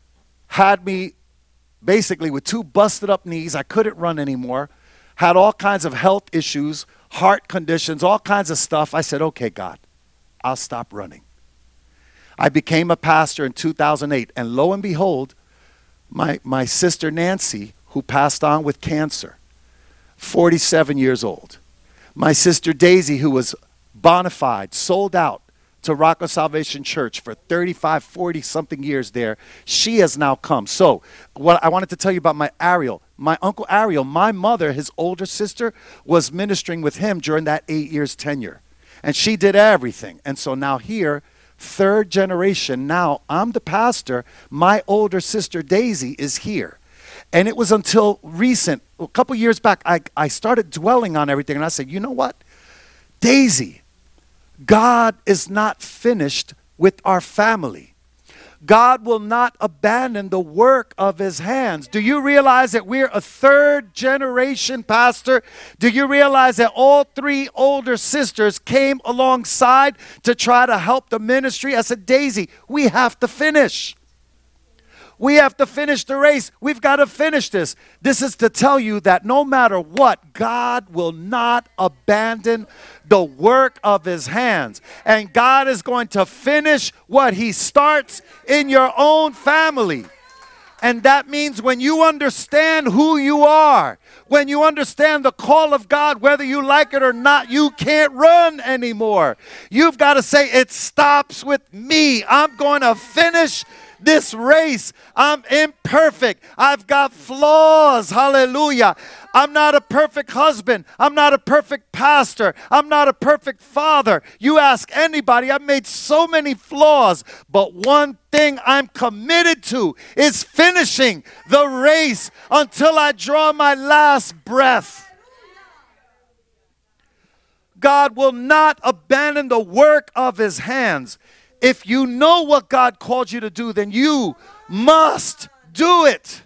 had me basically with two busted up knees. I couldn't run anymore. Had all kinds of health issues, heart conditions, all kinds of stuff. I said, okay, God, I'll stop running. I became a pastor in two thousand eight, and lo and behold, my, my sister Nancy, who passed on with cancer, forty-seven years old. My sister Daisy, who was bona fide, sold out to Rock of Salvation Church for thirty-five, forty something years there. She has now come. So what I wanted to tell you about my Ariel, my Uncle Ariel, my mother, his older sister, was ministering with him during that eight years tenure. And she did everything. And so now here, third generation, now I'm the pastor. My older sister Daisy is here. And it was until recent, a couple years back, I, I started dwelling on everything. And I said, you know what? Daisy, God is not finished with our family. God will not abandon the work of his hands. Do you realize that we're a third generation pastor? Do you realize that all three older sisters came alongside to try to help the ministry? I said, Daisy, we have to finish. We have to finish the race. We've got to finish this. This is to tell you that no matter what, God will not abandon the work of his hands. And God is going to finish what he starts in your own family. And that means when you understand who you are, when you understand the call of God, whether you like it or not, you can't run anymore. You've got to say, it stops with me. I'm going to finish this race. I'm imperfect. I've got flaws. Hallelujah. I'm not a perfect husband. I'm not a perfect pastor. I'm not a perfect father. You ask anybody, I've made so many flaws. But one thing I'm committed to is finishing the race until I draw my last breath. God will not abandon the work of his hands. If you know what God called you to do, then you must do it.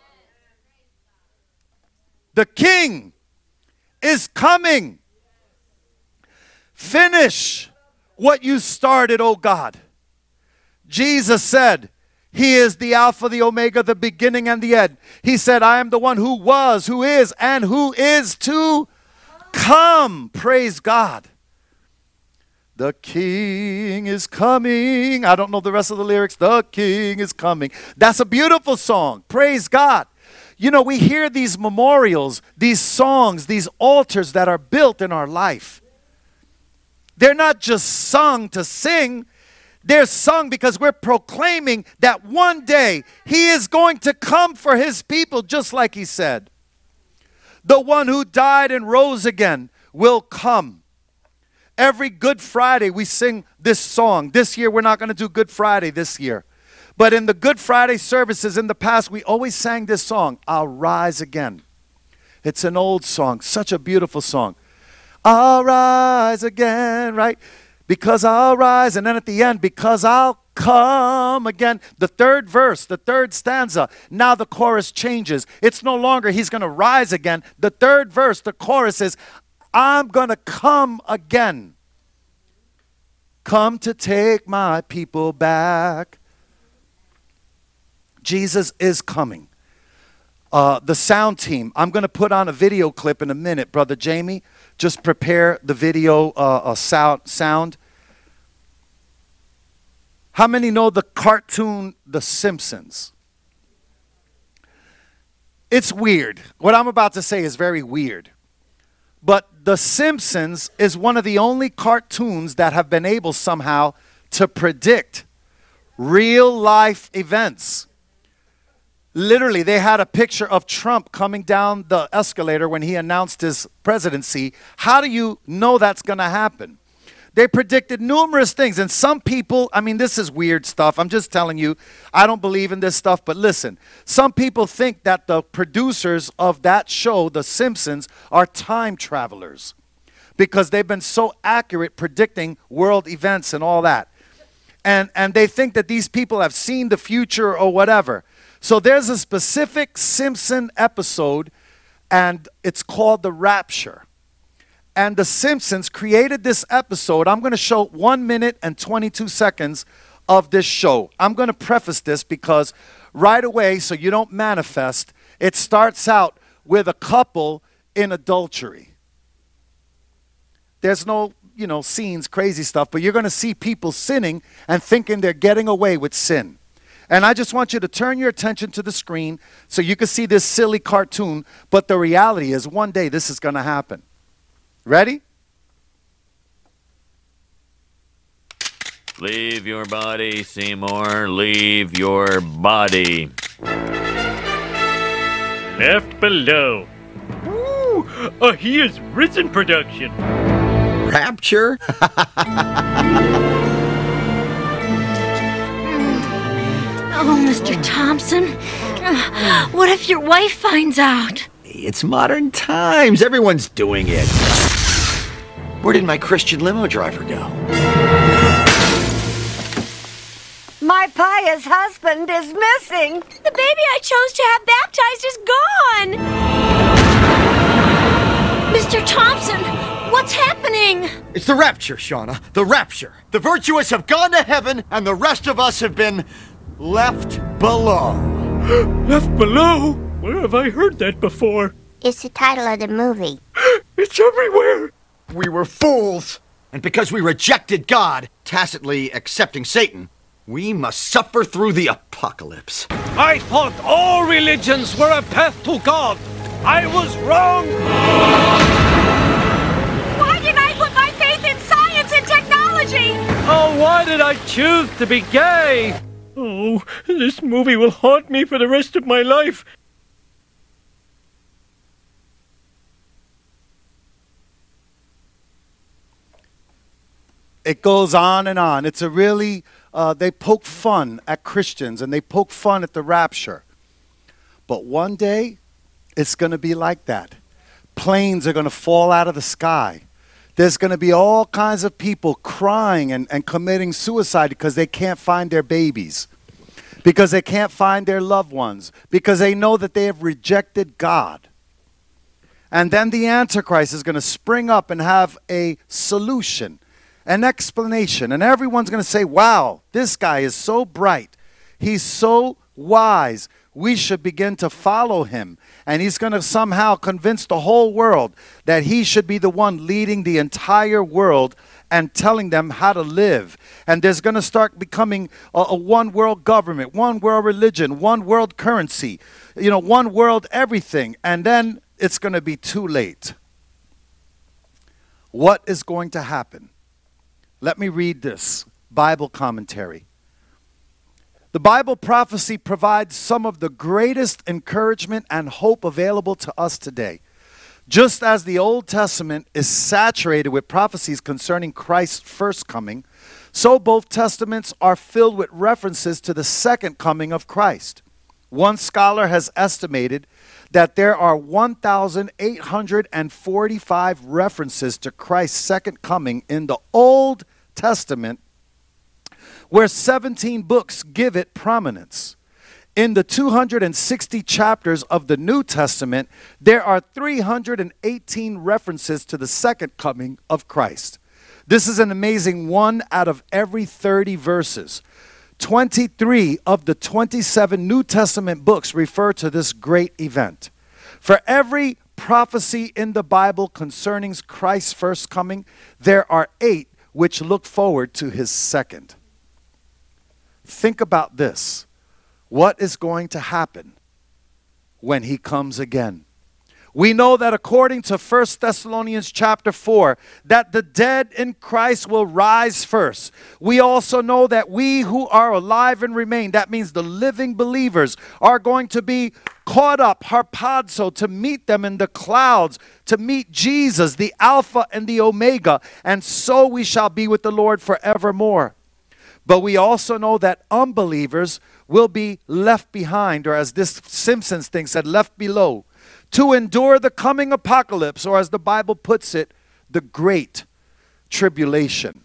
The King is coming. Finish what you started, oh God. Jesus said, he is the Alpha, the Omega, the beginning and the end. He said, I am the one who was, who is, and who is to come. Praise God. The King is coming. I don't know the rest of the lyrics. The King is coming. That's a beautiful song. Praise God. You know, we hear these memorials, these songs, these altars that are built in our life. They're not just sung to sing. They're sung because we're proclaiming that one day he is going to come for his people, just like he said. The one who died and rose again will come. Every Good Friday we sing this song. This year we're not going to do Good Friday this year. But in the Good Friday services in the past, we always sang this song, I'll rise again. It's an old song, such a beautiful song. I'll rise again, right? Because I'll rise, and then at the end, because I'll come again. The third verse, the third stanza, now the chorus changes. It's no longer he's going to rise again. The third verse, the chorus is, I'm going to come again. Come to take my people back. Jesus is coming. Uh, the sound team, I'm going to put on a video clip in a minute. Brother Jamie, just prepare the video uh, uh, sound, sound. How many know the cartoon The Simpsons? It's weird. What I'm about to say is very weird. But The Simpsons is one of the only cartoons that have been able somehow to predict real life events. Literally, they had a picture of Trump coming down the escalator when he announced his presidency. How do you know that's going to happen? They predicted numerous things. And some people, I mean, this is weird stuff. I'm just telling you, I don't believe in this stuff. But listen, some people think that the producers of that show, The Simpsons, are time travelers because they've been so accurate predicting world events and all that. And, and they think that these people have seen the future or whatever. So there's a specific Simpson episode, and it's called The Rapture. And The Simpsons created this episode. I'm going to show one minute and twenty-two seconds of this show. I'm going to preface this because right away, so you don't manifest, it starts out with a couple in adultery. There's no, you know, scenes, crazy stuff, but you're going to see people sinning and thinking they're getting away with sin. And I just want you to turn your attention to the screen so you can see this silly cartoon. But the reality is one day this is going to happen. Ready? Leave your body, Seymour. Leave your body. Left below. Ooh, a He Is Risen production. Rapture? Oh, Mister Thompson, uh, what if your wife finds out? It's modern times. Everyone's doing it. Where did my Christian limo driver go? My pious husband is missing. The baby I chose to have baptized is gone. Mister Thompson, what's happening? It's the rapture, Shauna. The rapture. The virtuous have gone to heaven, and the rest of us have been left below. Left below? Where have I heard that before? It's the title of the movie. It's everywhere. We were fools. And because we rejected God, tacitly accepting Satan, we must suffer through the apocalypse. I thought all religions were a path to God. I was wrong. Why did I put my faith in science and technology? Oh, why did I choose to be gay? Oh, this movie will haunt me for the rest of my life. It goes on and on. It's a really, uh, they poke fun at Christians and they poke fun at the rapture. But one day, it's going to be like that. Planes are going to fall out of the sky. There's going to be all kinds of people crying and, and committing suicide because they can't find their babies, because they can't find their loved ones, because they know that they have rejected God. And then the Antichrist is going to spring up and have a solution, an explanation. And everyone's going to say, wow, this guy is so bright. He's so wise. We should begin to follow him. And he's going to somehow convince the whole world that he should be the one leading the entire world and telling them how to live. And there's going to start becoming a, a one world government, one world religion, one world currency, you know, one world everything. And then it's going to be too late. What is going to happen? Let me read this Bible commentary. The Bible prophecy provides some of the greatest encouragement and hope available to us today. Just as the Old Testament is saturated with prophecies concerning Christ's first coming, so both testaments are filled with references to the second coming of Christ. One scholar has estimated that there are one thousand eight hundred forty-five references to Christ's second coming in the Old Testament, where seventeen books give it prominence. In the two hundred sixty chapters of the New Testament, there are three hundred eighteen references to the second coming of Christ. This is an amazing one out of every thirty verses. twenty-three of the twenty-seven New Testament books refer to this great event. For every prophecy in the Bible concerning Christ's first coming, there are eight which look forward to his second. Think about this. What is going to happen when he comes again? We know that according to First Thessalonians chapter four, that the dead in Christ will rise first. We also know that we who are alive and remain, that means the living believers, are going to be caught up, harpazo, to meet them in the clouds, to meet Jesus, the Alpha and the Omega, and so we shall be with the Lord forevermore. But we also know that unbelievers will be left behind, or as this Simpsons thing said, left below, to endure the coming apocalypse, or as the Bible puts it, the great tribulation.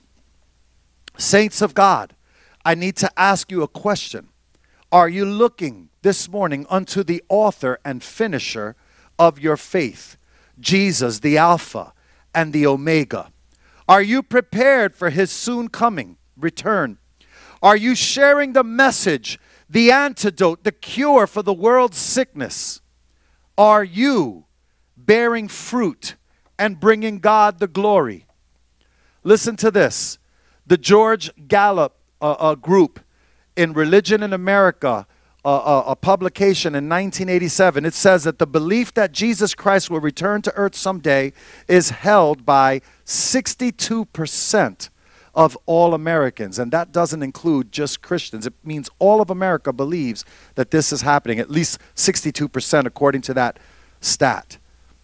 Saints of God, I need to ask you a question. Are you looking this morning unto the author and finisher of your faith, Jesus, the Alpha and the Omega? Are you prepared for his soon coming return? Are you sharing the message, the antidote, the cure for the world's sickness? Are you bearing fruit and bringing God the glory? Listen to this. The George Gallup uh, uh, group in Religion in America, uh, uh, a publication in nineteen eighty-seven, it says that the belief that Jesus Christ will return to earth someday is held by sixty-two percent of all Americans, and that doesn't include just Christians. It means all of America believes that this is happening, at least sixty-two percent according to that stat.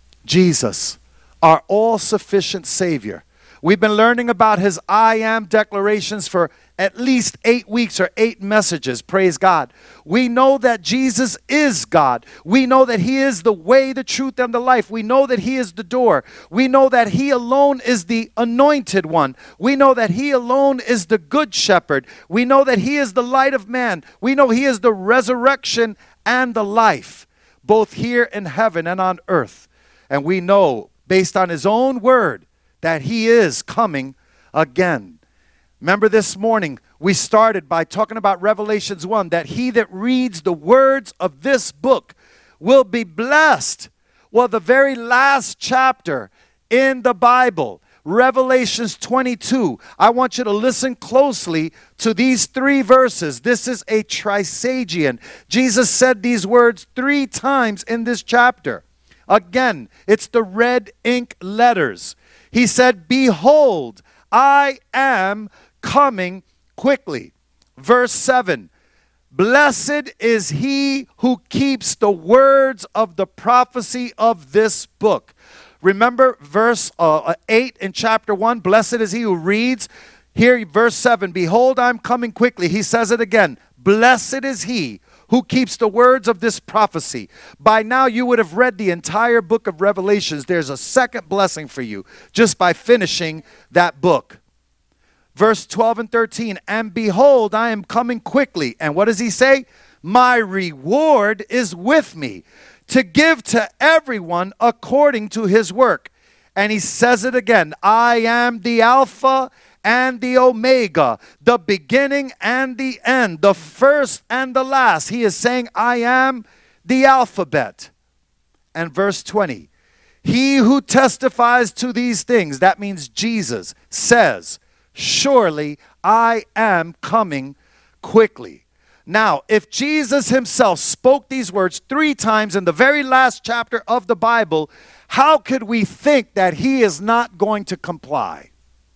Jesus, our all-sufficient Savior. We've been learning about his I am declarations for at least eight weeks or eight messages, praise God. We know that Jesus is God. We know that he is the way, the truth, and the life. We know that he is the door. We know that he alone is the anointed one. We know that he alone is the good shepherd. We know that he is the light of man. We know he is the resurrection and the life, both here in heaven and on earth. And we know, based on his own word, that he is coming again. Remember this morning, we started by talking about Revelations one, that he that reads the words of this book will be blessed. Well, the very last chapter in the Bible, Revelations twenty-two, I want you to listen closely to these three verses. This is a trisagion. Jesus said these words three times in this chapter. Again, it's the red ink letters. He said, behold, I am coming quickly. Verse seven, Blessed is he who keeps the words of the prophecy of this book. Remember verse uh, eight in chapter one, blessed is he who reads. Here, verse seven, behold, I'm coming quickly. He says it again. Blessed is he who keeps the words of this prophecy. By now, you would have read the entire book of Revelations. There's a second blessing for you just by finishing that book. Verse twelve and thirteen, and behold, I am coming quickly. And what does he say? My reward is with me to give to everyone according to his work. And he says it again, I am the Alpha and the Omega, the beginning and the end, the first and the last. He is saying, I am the alphabet. And verse twenty, he who testifies to these things, that means Jesus, says, surely I am coming quickly. Now, if Jesus himself spoke these words three times in the very last chapter of the Bible, how could we think that he is not going to comply?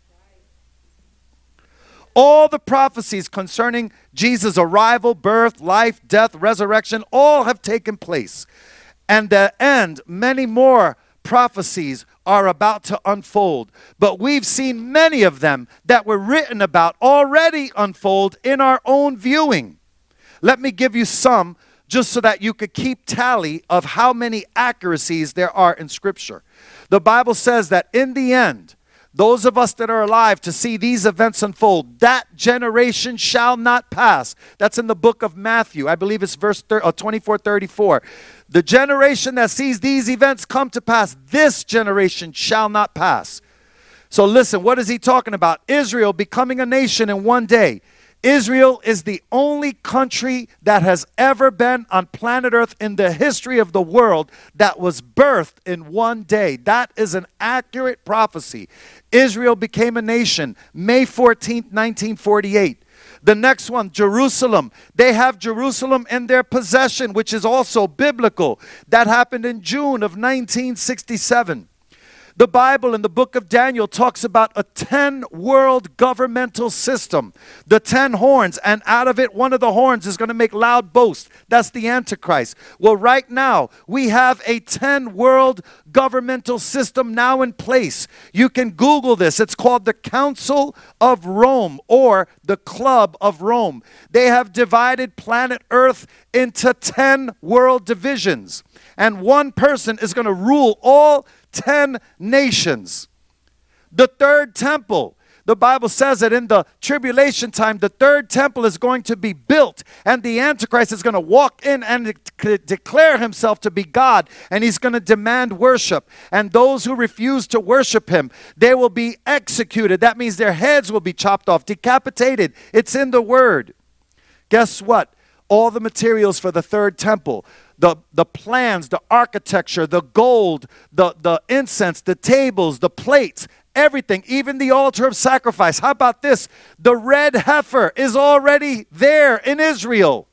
All the prophecies concerning Jesus' arrival, birth, life, death, resurrection, all have taken place. And the end, many more prophecies are about to unfold. But we've seen many of them that were written about already unfold in our own viewing. Let me give you some just so that you could keep tally of how many accuracies there are in Scripture. The Bible says that in the end, those of us that are alive to see these events unfold, that generation shall not pass. That's in the book of Matthew. I believe it's verse twenty-four thirty-four. The generation that sees these events come to pass, this generation shall not pass. So listen, what is he talking about? Israel becoming a nation in one day. Israel is the only country that has ever been on planet Earth in the history of the world that was birthed in one day. That is an accurate prophecy. Israel became a nation May fourteenth, nineteen forty-eight. The next one, Jerusalem. They have Jerusalem in their possession, which is also biblical. That happened in June of nineteen sixty-seven. The Bible in the book of Daniel talks about a ten-world governmental system, the ten horns, and out of it, one of the horns is going to make loud boast. That's the Antichrist. Well, right now, we have a ten-world governmental system now in place. You can Google this. It's called the Council of Rome or the Club of Rome. They have divided planet Earth into ten world divisions, and one person is going to rule all ten nations. The third temple, the Bible says that in the tribulation time, the third temple is going to be built, and the Antichrist is going to walk in and de- declare himself to be God, and he's going to demand worship. And those who refuse to worship him, they will be executed. That means their heads will be chopped off, decapitated. It's in the word. Guess what? All the materials for the third temple, the, the plans, the architecture, the gold, the, the incense, the tables, the plates, everything, even the altar of sacrifice. How about this? The red heifer is already there in Israel.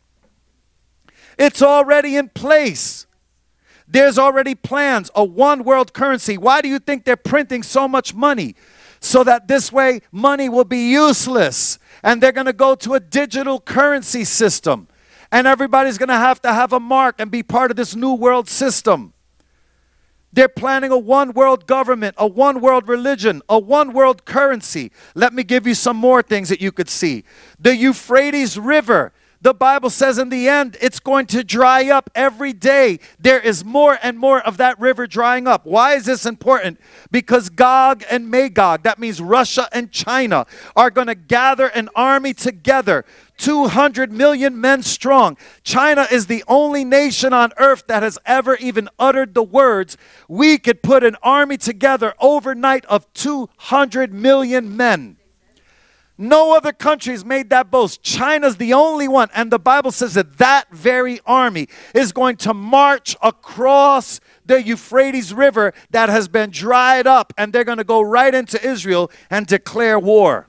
It's already in place. There's already plans, a one world currency. Why do you think they're printing so much money? So that this way money will be useless. And they're going to go to a digital currency system. And everybody's going to have to have a mark and be part of this new world system. They're planning a one world government, a one world religion, a one world currency. Let me give you some more things that you could see. The Euphrates River. The Bible says in the end, it's going to dry up every day. There is more and more of that river drying up. Why is this important? Because Gog and Magog, that means Russia and China, are going to gather an army together, two hundred million men strong. China is the only nation on earth that has ever even uttered the words, we could put an army together overnight of two hundred million men. No other countries made that boast. China's the only one. And the Bible says that that very army is going to march across the Euphrates River that has been dried up. And they're going to go right into Israel and declare war.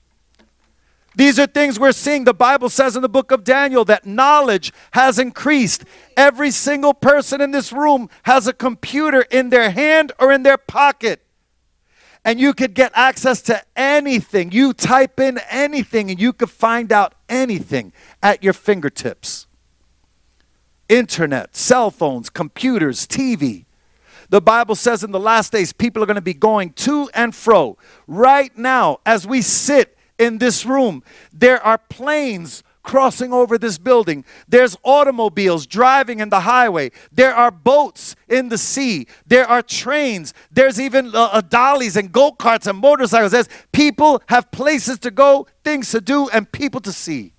These are things we're seeing. The Bible says in the book of Daniel that knowledge has increased. Every single person in this room has a computer in their hand or in their pocket. And you could get access to anything. You type in anything and you could find out anything at your fingertips. Internet, cell phones, computers, T V. The Bible says in the last days, people are going to be going to and fro. Right now, as we sit in this room, there are planes crossing over this building. There's automobiles driving in the highway. There are boats in the sea. There are trains. There's even uh, uh, dollies and go-karts and motorcycles. There's people have places to go, things to do, and people to see.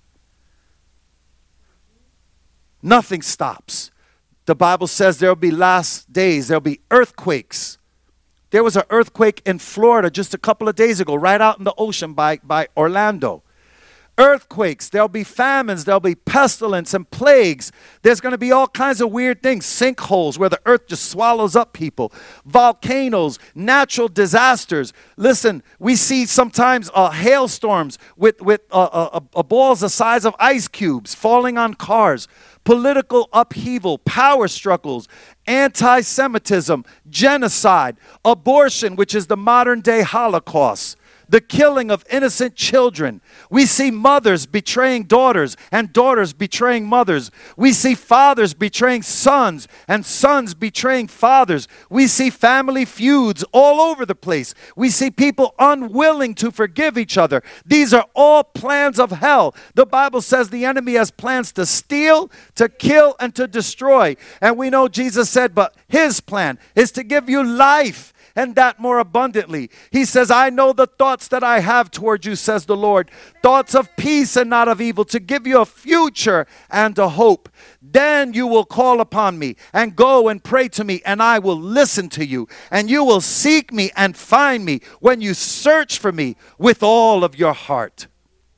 Nothing stops. The Bible says there will be last days. There will be earthquakes. There was an earthquake in Florida just a couple of days ago, right out in the ocean by, by Orlando. Earthquakes, there'll be famines, there'll be pestilence and plagues. There's going to be all kinds of weird things. Sinkholes where the earth just swallows up people. Volcanoes, natural disasters. Listen, we see sometimes uh, hailstorms with, with uh, uh, uh, balls the size of ice cubes falling on cars. Political upheaval, power struggles, anti-Semitism, genocide, abortion, which is the modern day Holocaust. The killing of innocent children. We see mothers betraying daughters and daughters betraying mothers. We see fathers betraying sons and sons betraying fathers. We see family feuds all over the place. We see people unwilling to forgive each other. These are all plans of hell. The Bible says the enemy has plans to steal, to kill, and to destroy. And we know Jesus said, but his plan is to give you life, and that more abundantly. He says, I know the thoughts that I have toward you, says the Lord. Thoughts of peace and not of evil, to give you a future and a hope. Then you will call upon me and go and pray to me, and I will listen to you. And you will seek me and find me when you search for me with all of your heart.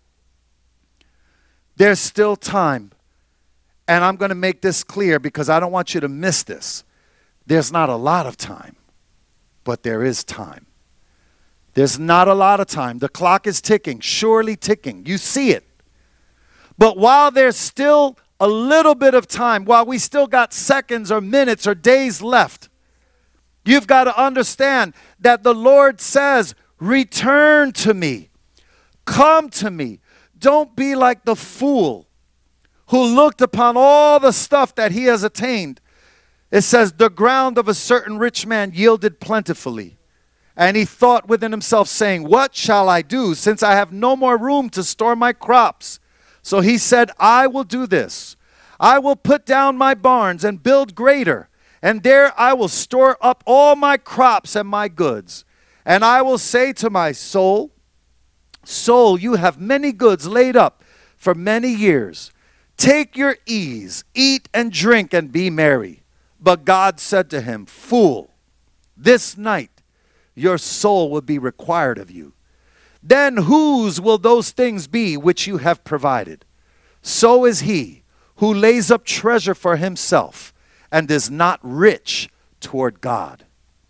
There's still time. And I'm going to make this clear because I don't want you to miss this. There's not a lot of time. But there is time. There's not a lot of time. The clock is ticking, surely ticking. You see it. But while there's still a little bit of time, while we still got seconds or minutes or days left, you've got to understand that the Lord says, return to me. Come to me. Don't be like the fool who looked upon all the stuff that he has attained. It says, the ground of a certain rich man yielded plentifully. And he thought within himself, saying, what shall I do, since I have no more room to store my crops? So he said, I will do this. I will put down my barns and build greater, and there I will store up all my crops and my goods. And I will say to my soul, soul, you have many goods laid up for many years. Take your ease, eat and drink and be merry. But God said to him, fool, this night your soul will be required of you. Then whose will those things be which you have provided? So is he who lays up treasure for himself and is not rich toward God.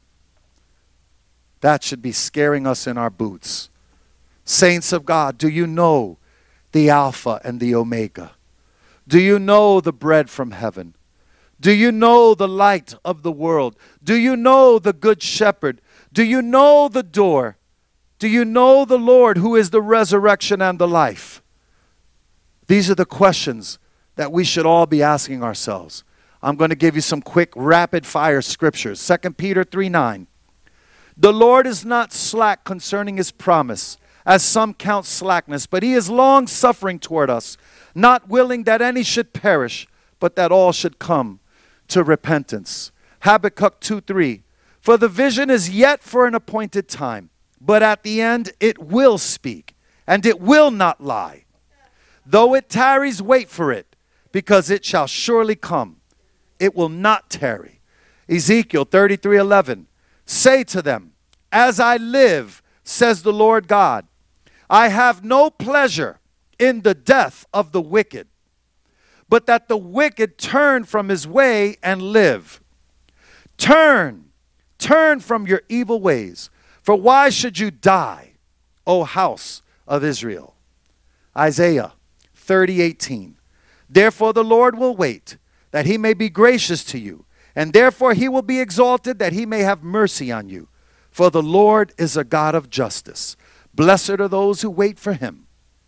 That should be scaring us in our boots. Saints of God, do you know the Alpha and the Omega? Do you know the bread from heaven? Do you know the light of the world? Do you know the good shepherd? Do you know the door? Do you know the Lord who is the resurrection and the life? These are the questions that we should all be asking ourselves. I'm going to give you some quick rapid fire scriptures. Second Peter three nine. The Lord is not slack concerning his promise, as some count slackness, but he is long suffering toward us, not willing that any should perish, but that all should come to repentance. Habakkuk two three. For the vision is yet for an appointed time, but at the end it will speak, and it will not lie. Though it tarries, wait for it, because it shall surely come. It will not tarry. Ezekiel thirty-three eleven. Say to them, as I live, says the Lord God, I have no pleasure in the death of the wicked, but that the wicked turn from his way and live. Turn, turn from your evil ways, for why should you die, O house of Israel? Isaiah thirty eighteen. Therefore the Lord will wait, that he may be gracious to you, and therefore he will be exalted, that he may have mercy on you. For the Lord is a God of justice. Blessed are those who wait for him.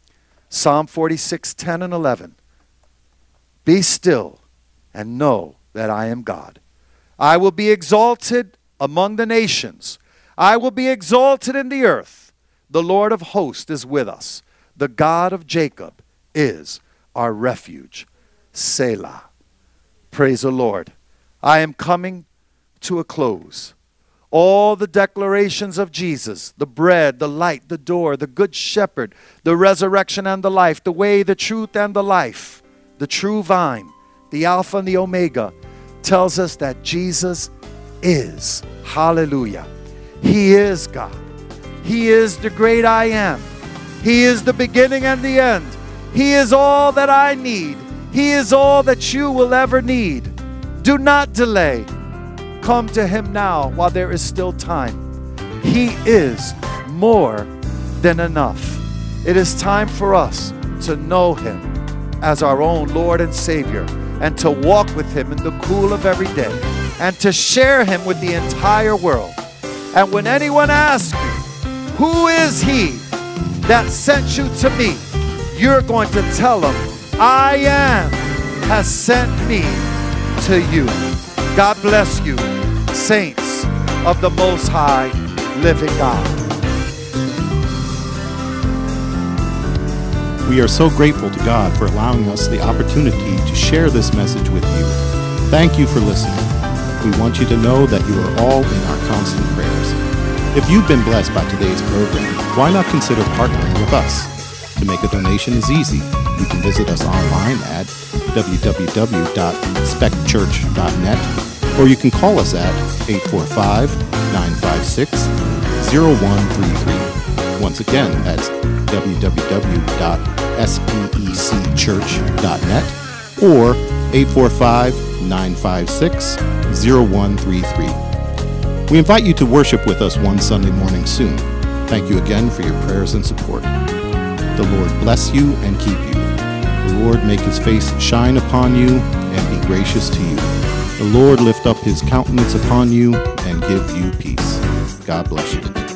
Psalm forty-six, ten and eleven. Be still and know that I am God. I will be exalted among the nations. I will be exalted in the earth. The Lord of hosts is with us. The God of Jacob is our refuge. Selah. Praise the Lord. I am coming to a close. All the declarations of Jesus, the bread, the light, the door, the good shepherd, the resurrection and the life, the way, the truth and the life, the true vine, the Alpha and the Omega, tells us that Jesus is. Hallelujah. He is God. He is the great I am. He is the beginning and the end. He is all that I need. He is all that you will ever need. Do not delay. Come to him now while there is still time. He is more than enough. It is time for us to know him as our own Lord and Savior, and to walk with him in the cool of every day, and to share him with the entire world. And when anyone asks you, who is he that sent you to me? You're going to tell them, I am has sent me to you. God bless you, saints of the Most High living God. We are so grateful to God for allowing us the opportunity to share this message with you. Thank you for listening. We want you to know that you are all in our constant prayers. If you've been blessed by today's program, why not consider partnering with us? To make a donation is easy. You can visit us online at w w w dot spec church dot net, or you can call us at eight four five, nine five six, zero one three three. Once again, that's w w w dot spec church dot net or eight four five, nine five six, zero one three three. We invite you to worship with us one Sunday morning soon. Thank you again for your prayers and support. The Lord bless you and keep you. The Lord make his face shine upon you and be gracious to you. The Lord lift up his countenance upon you and give you peace. God bless you.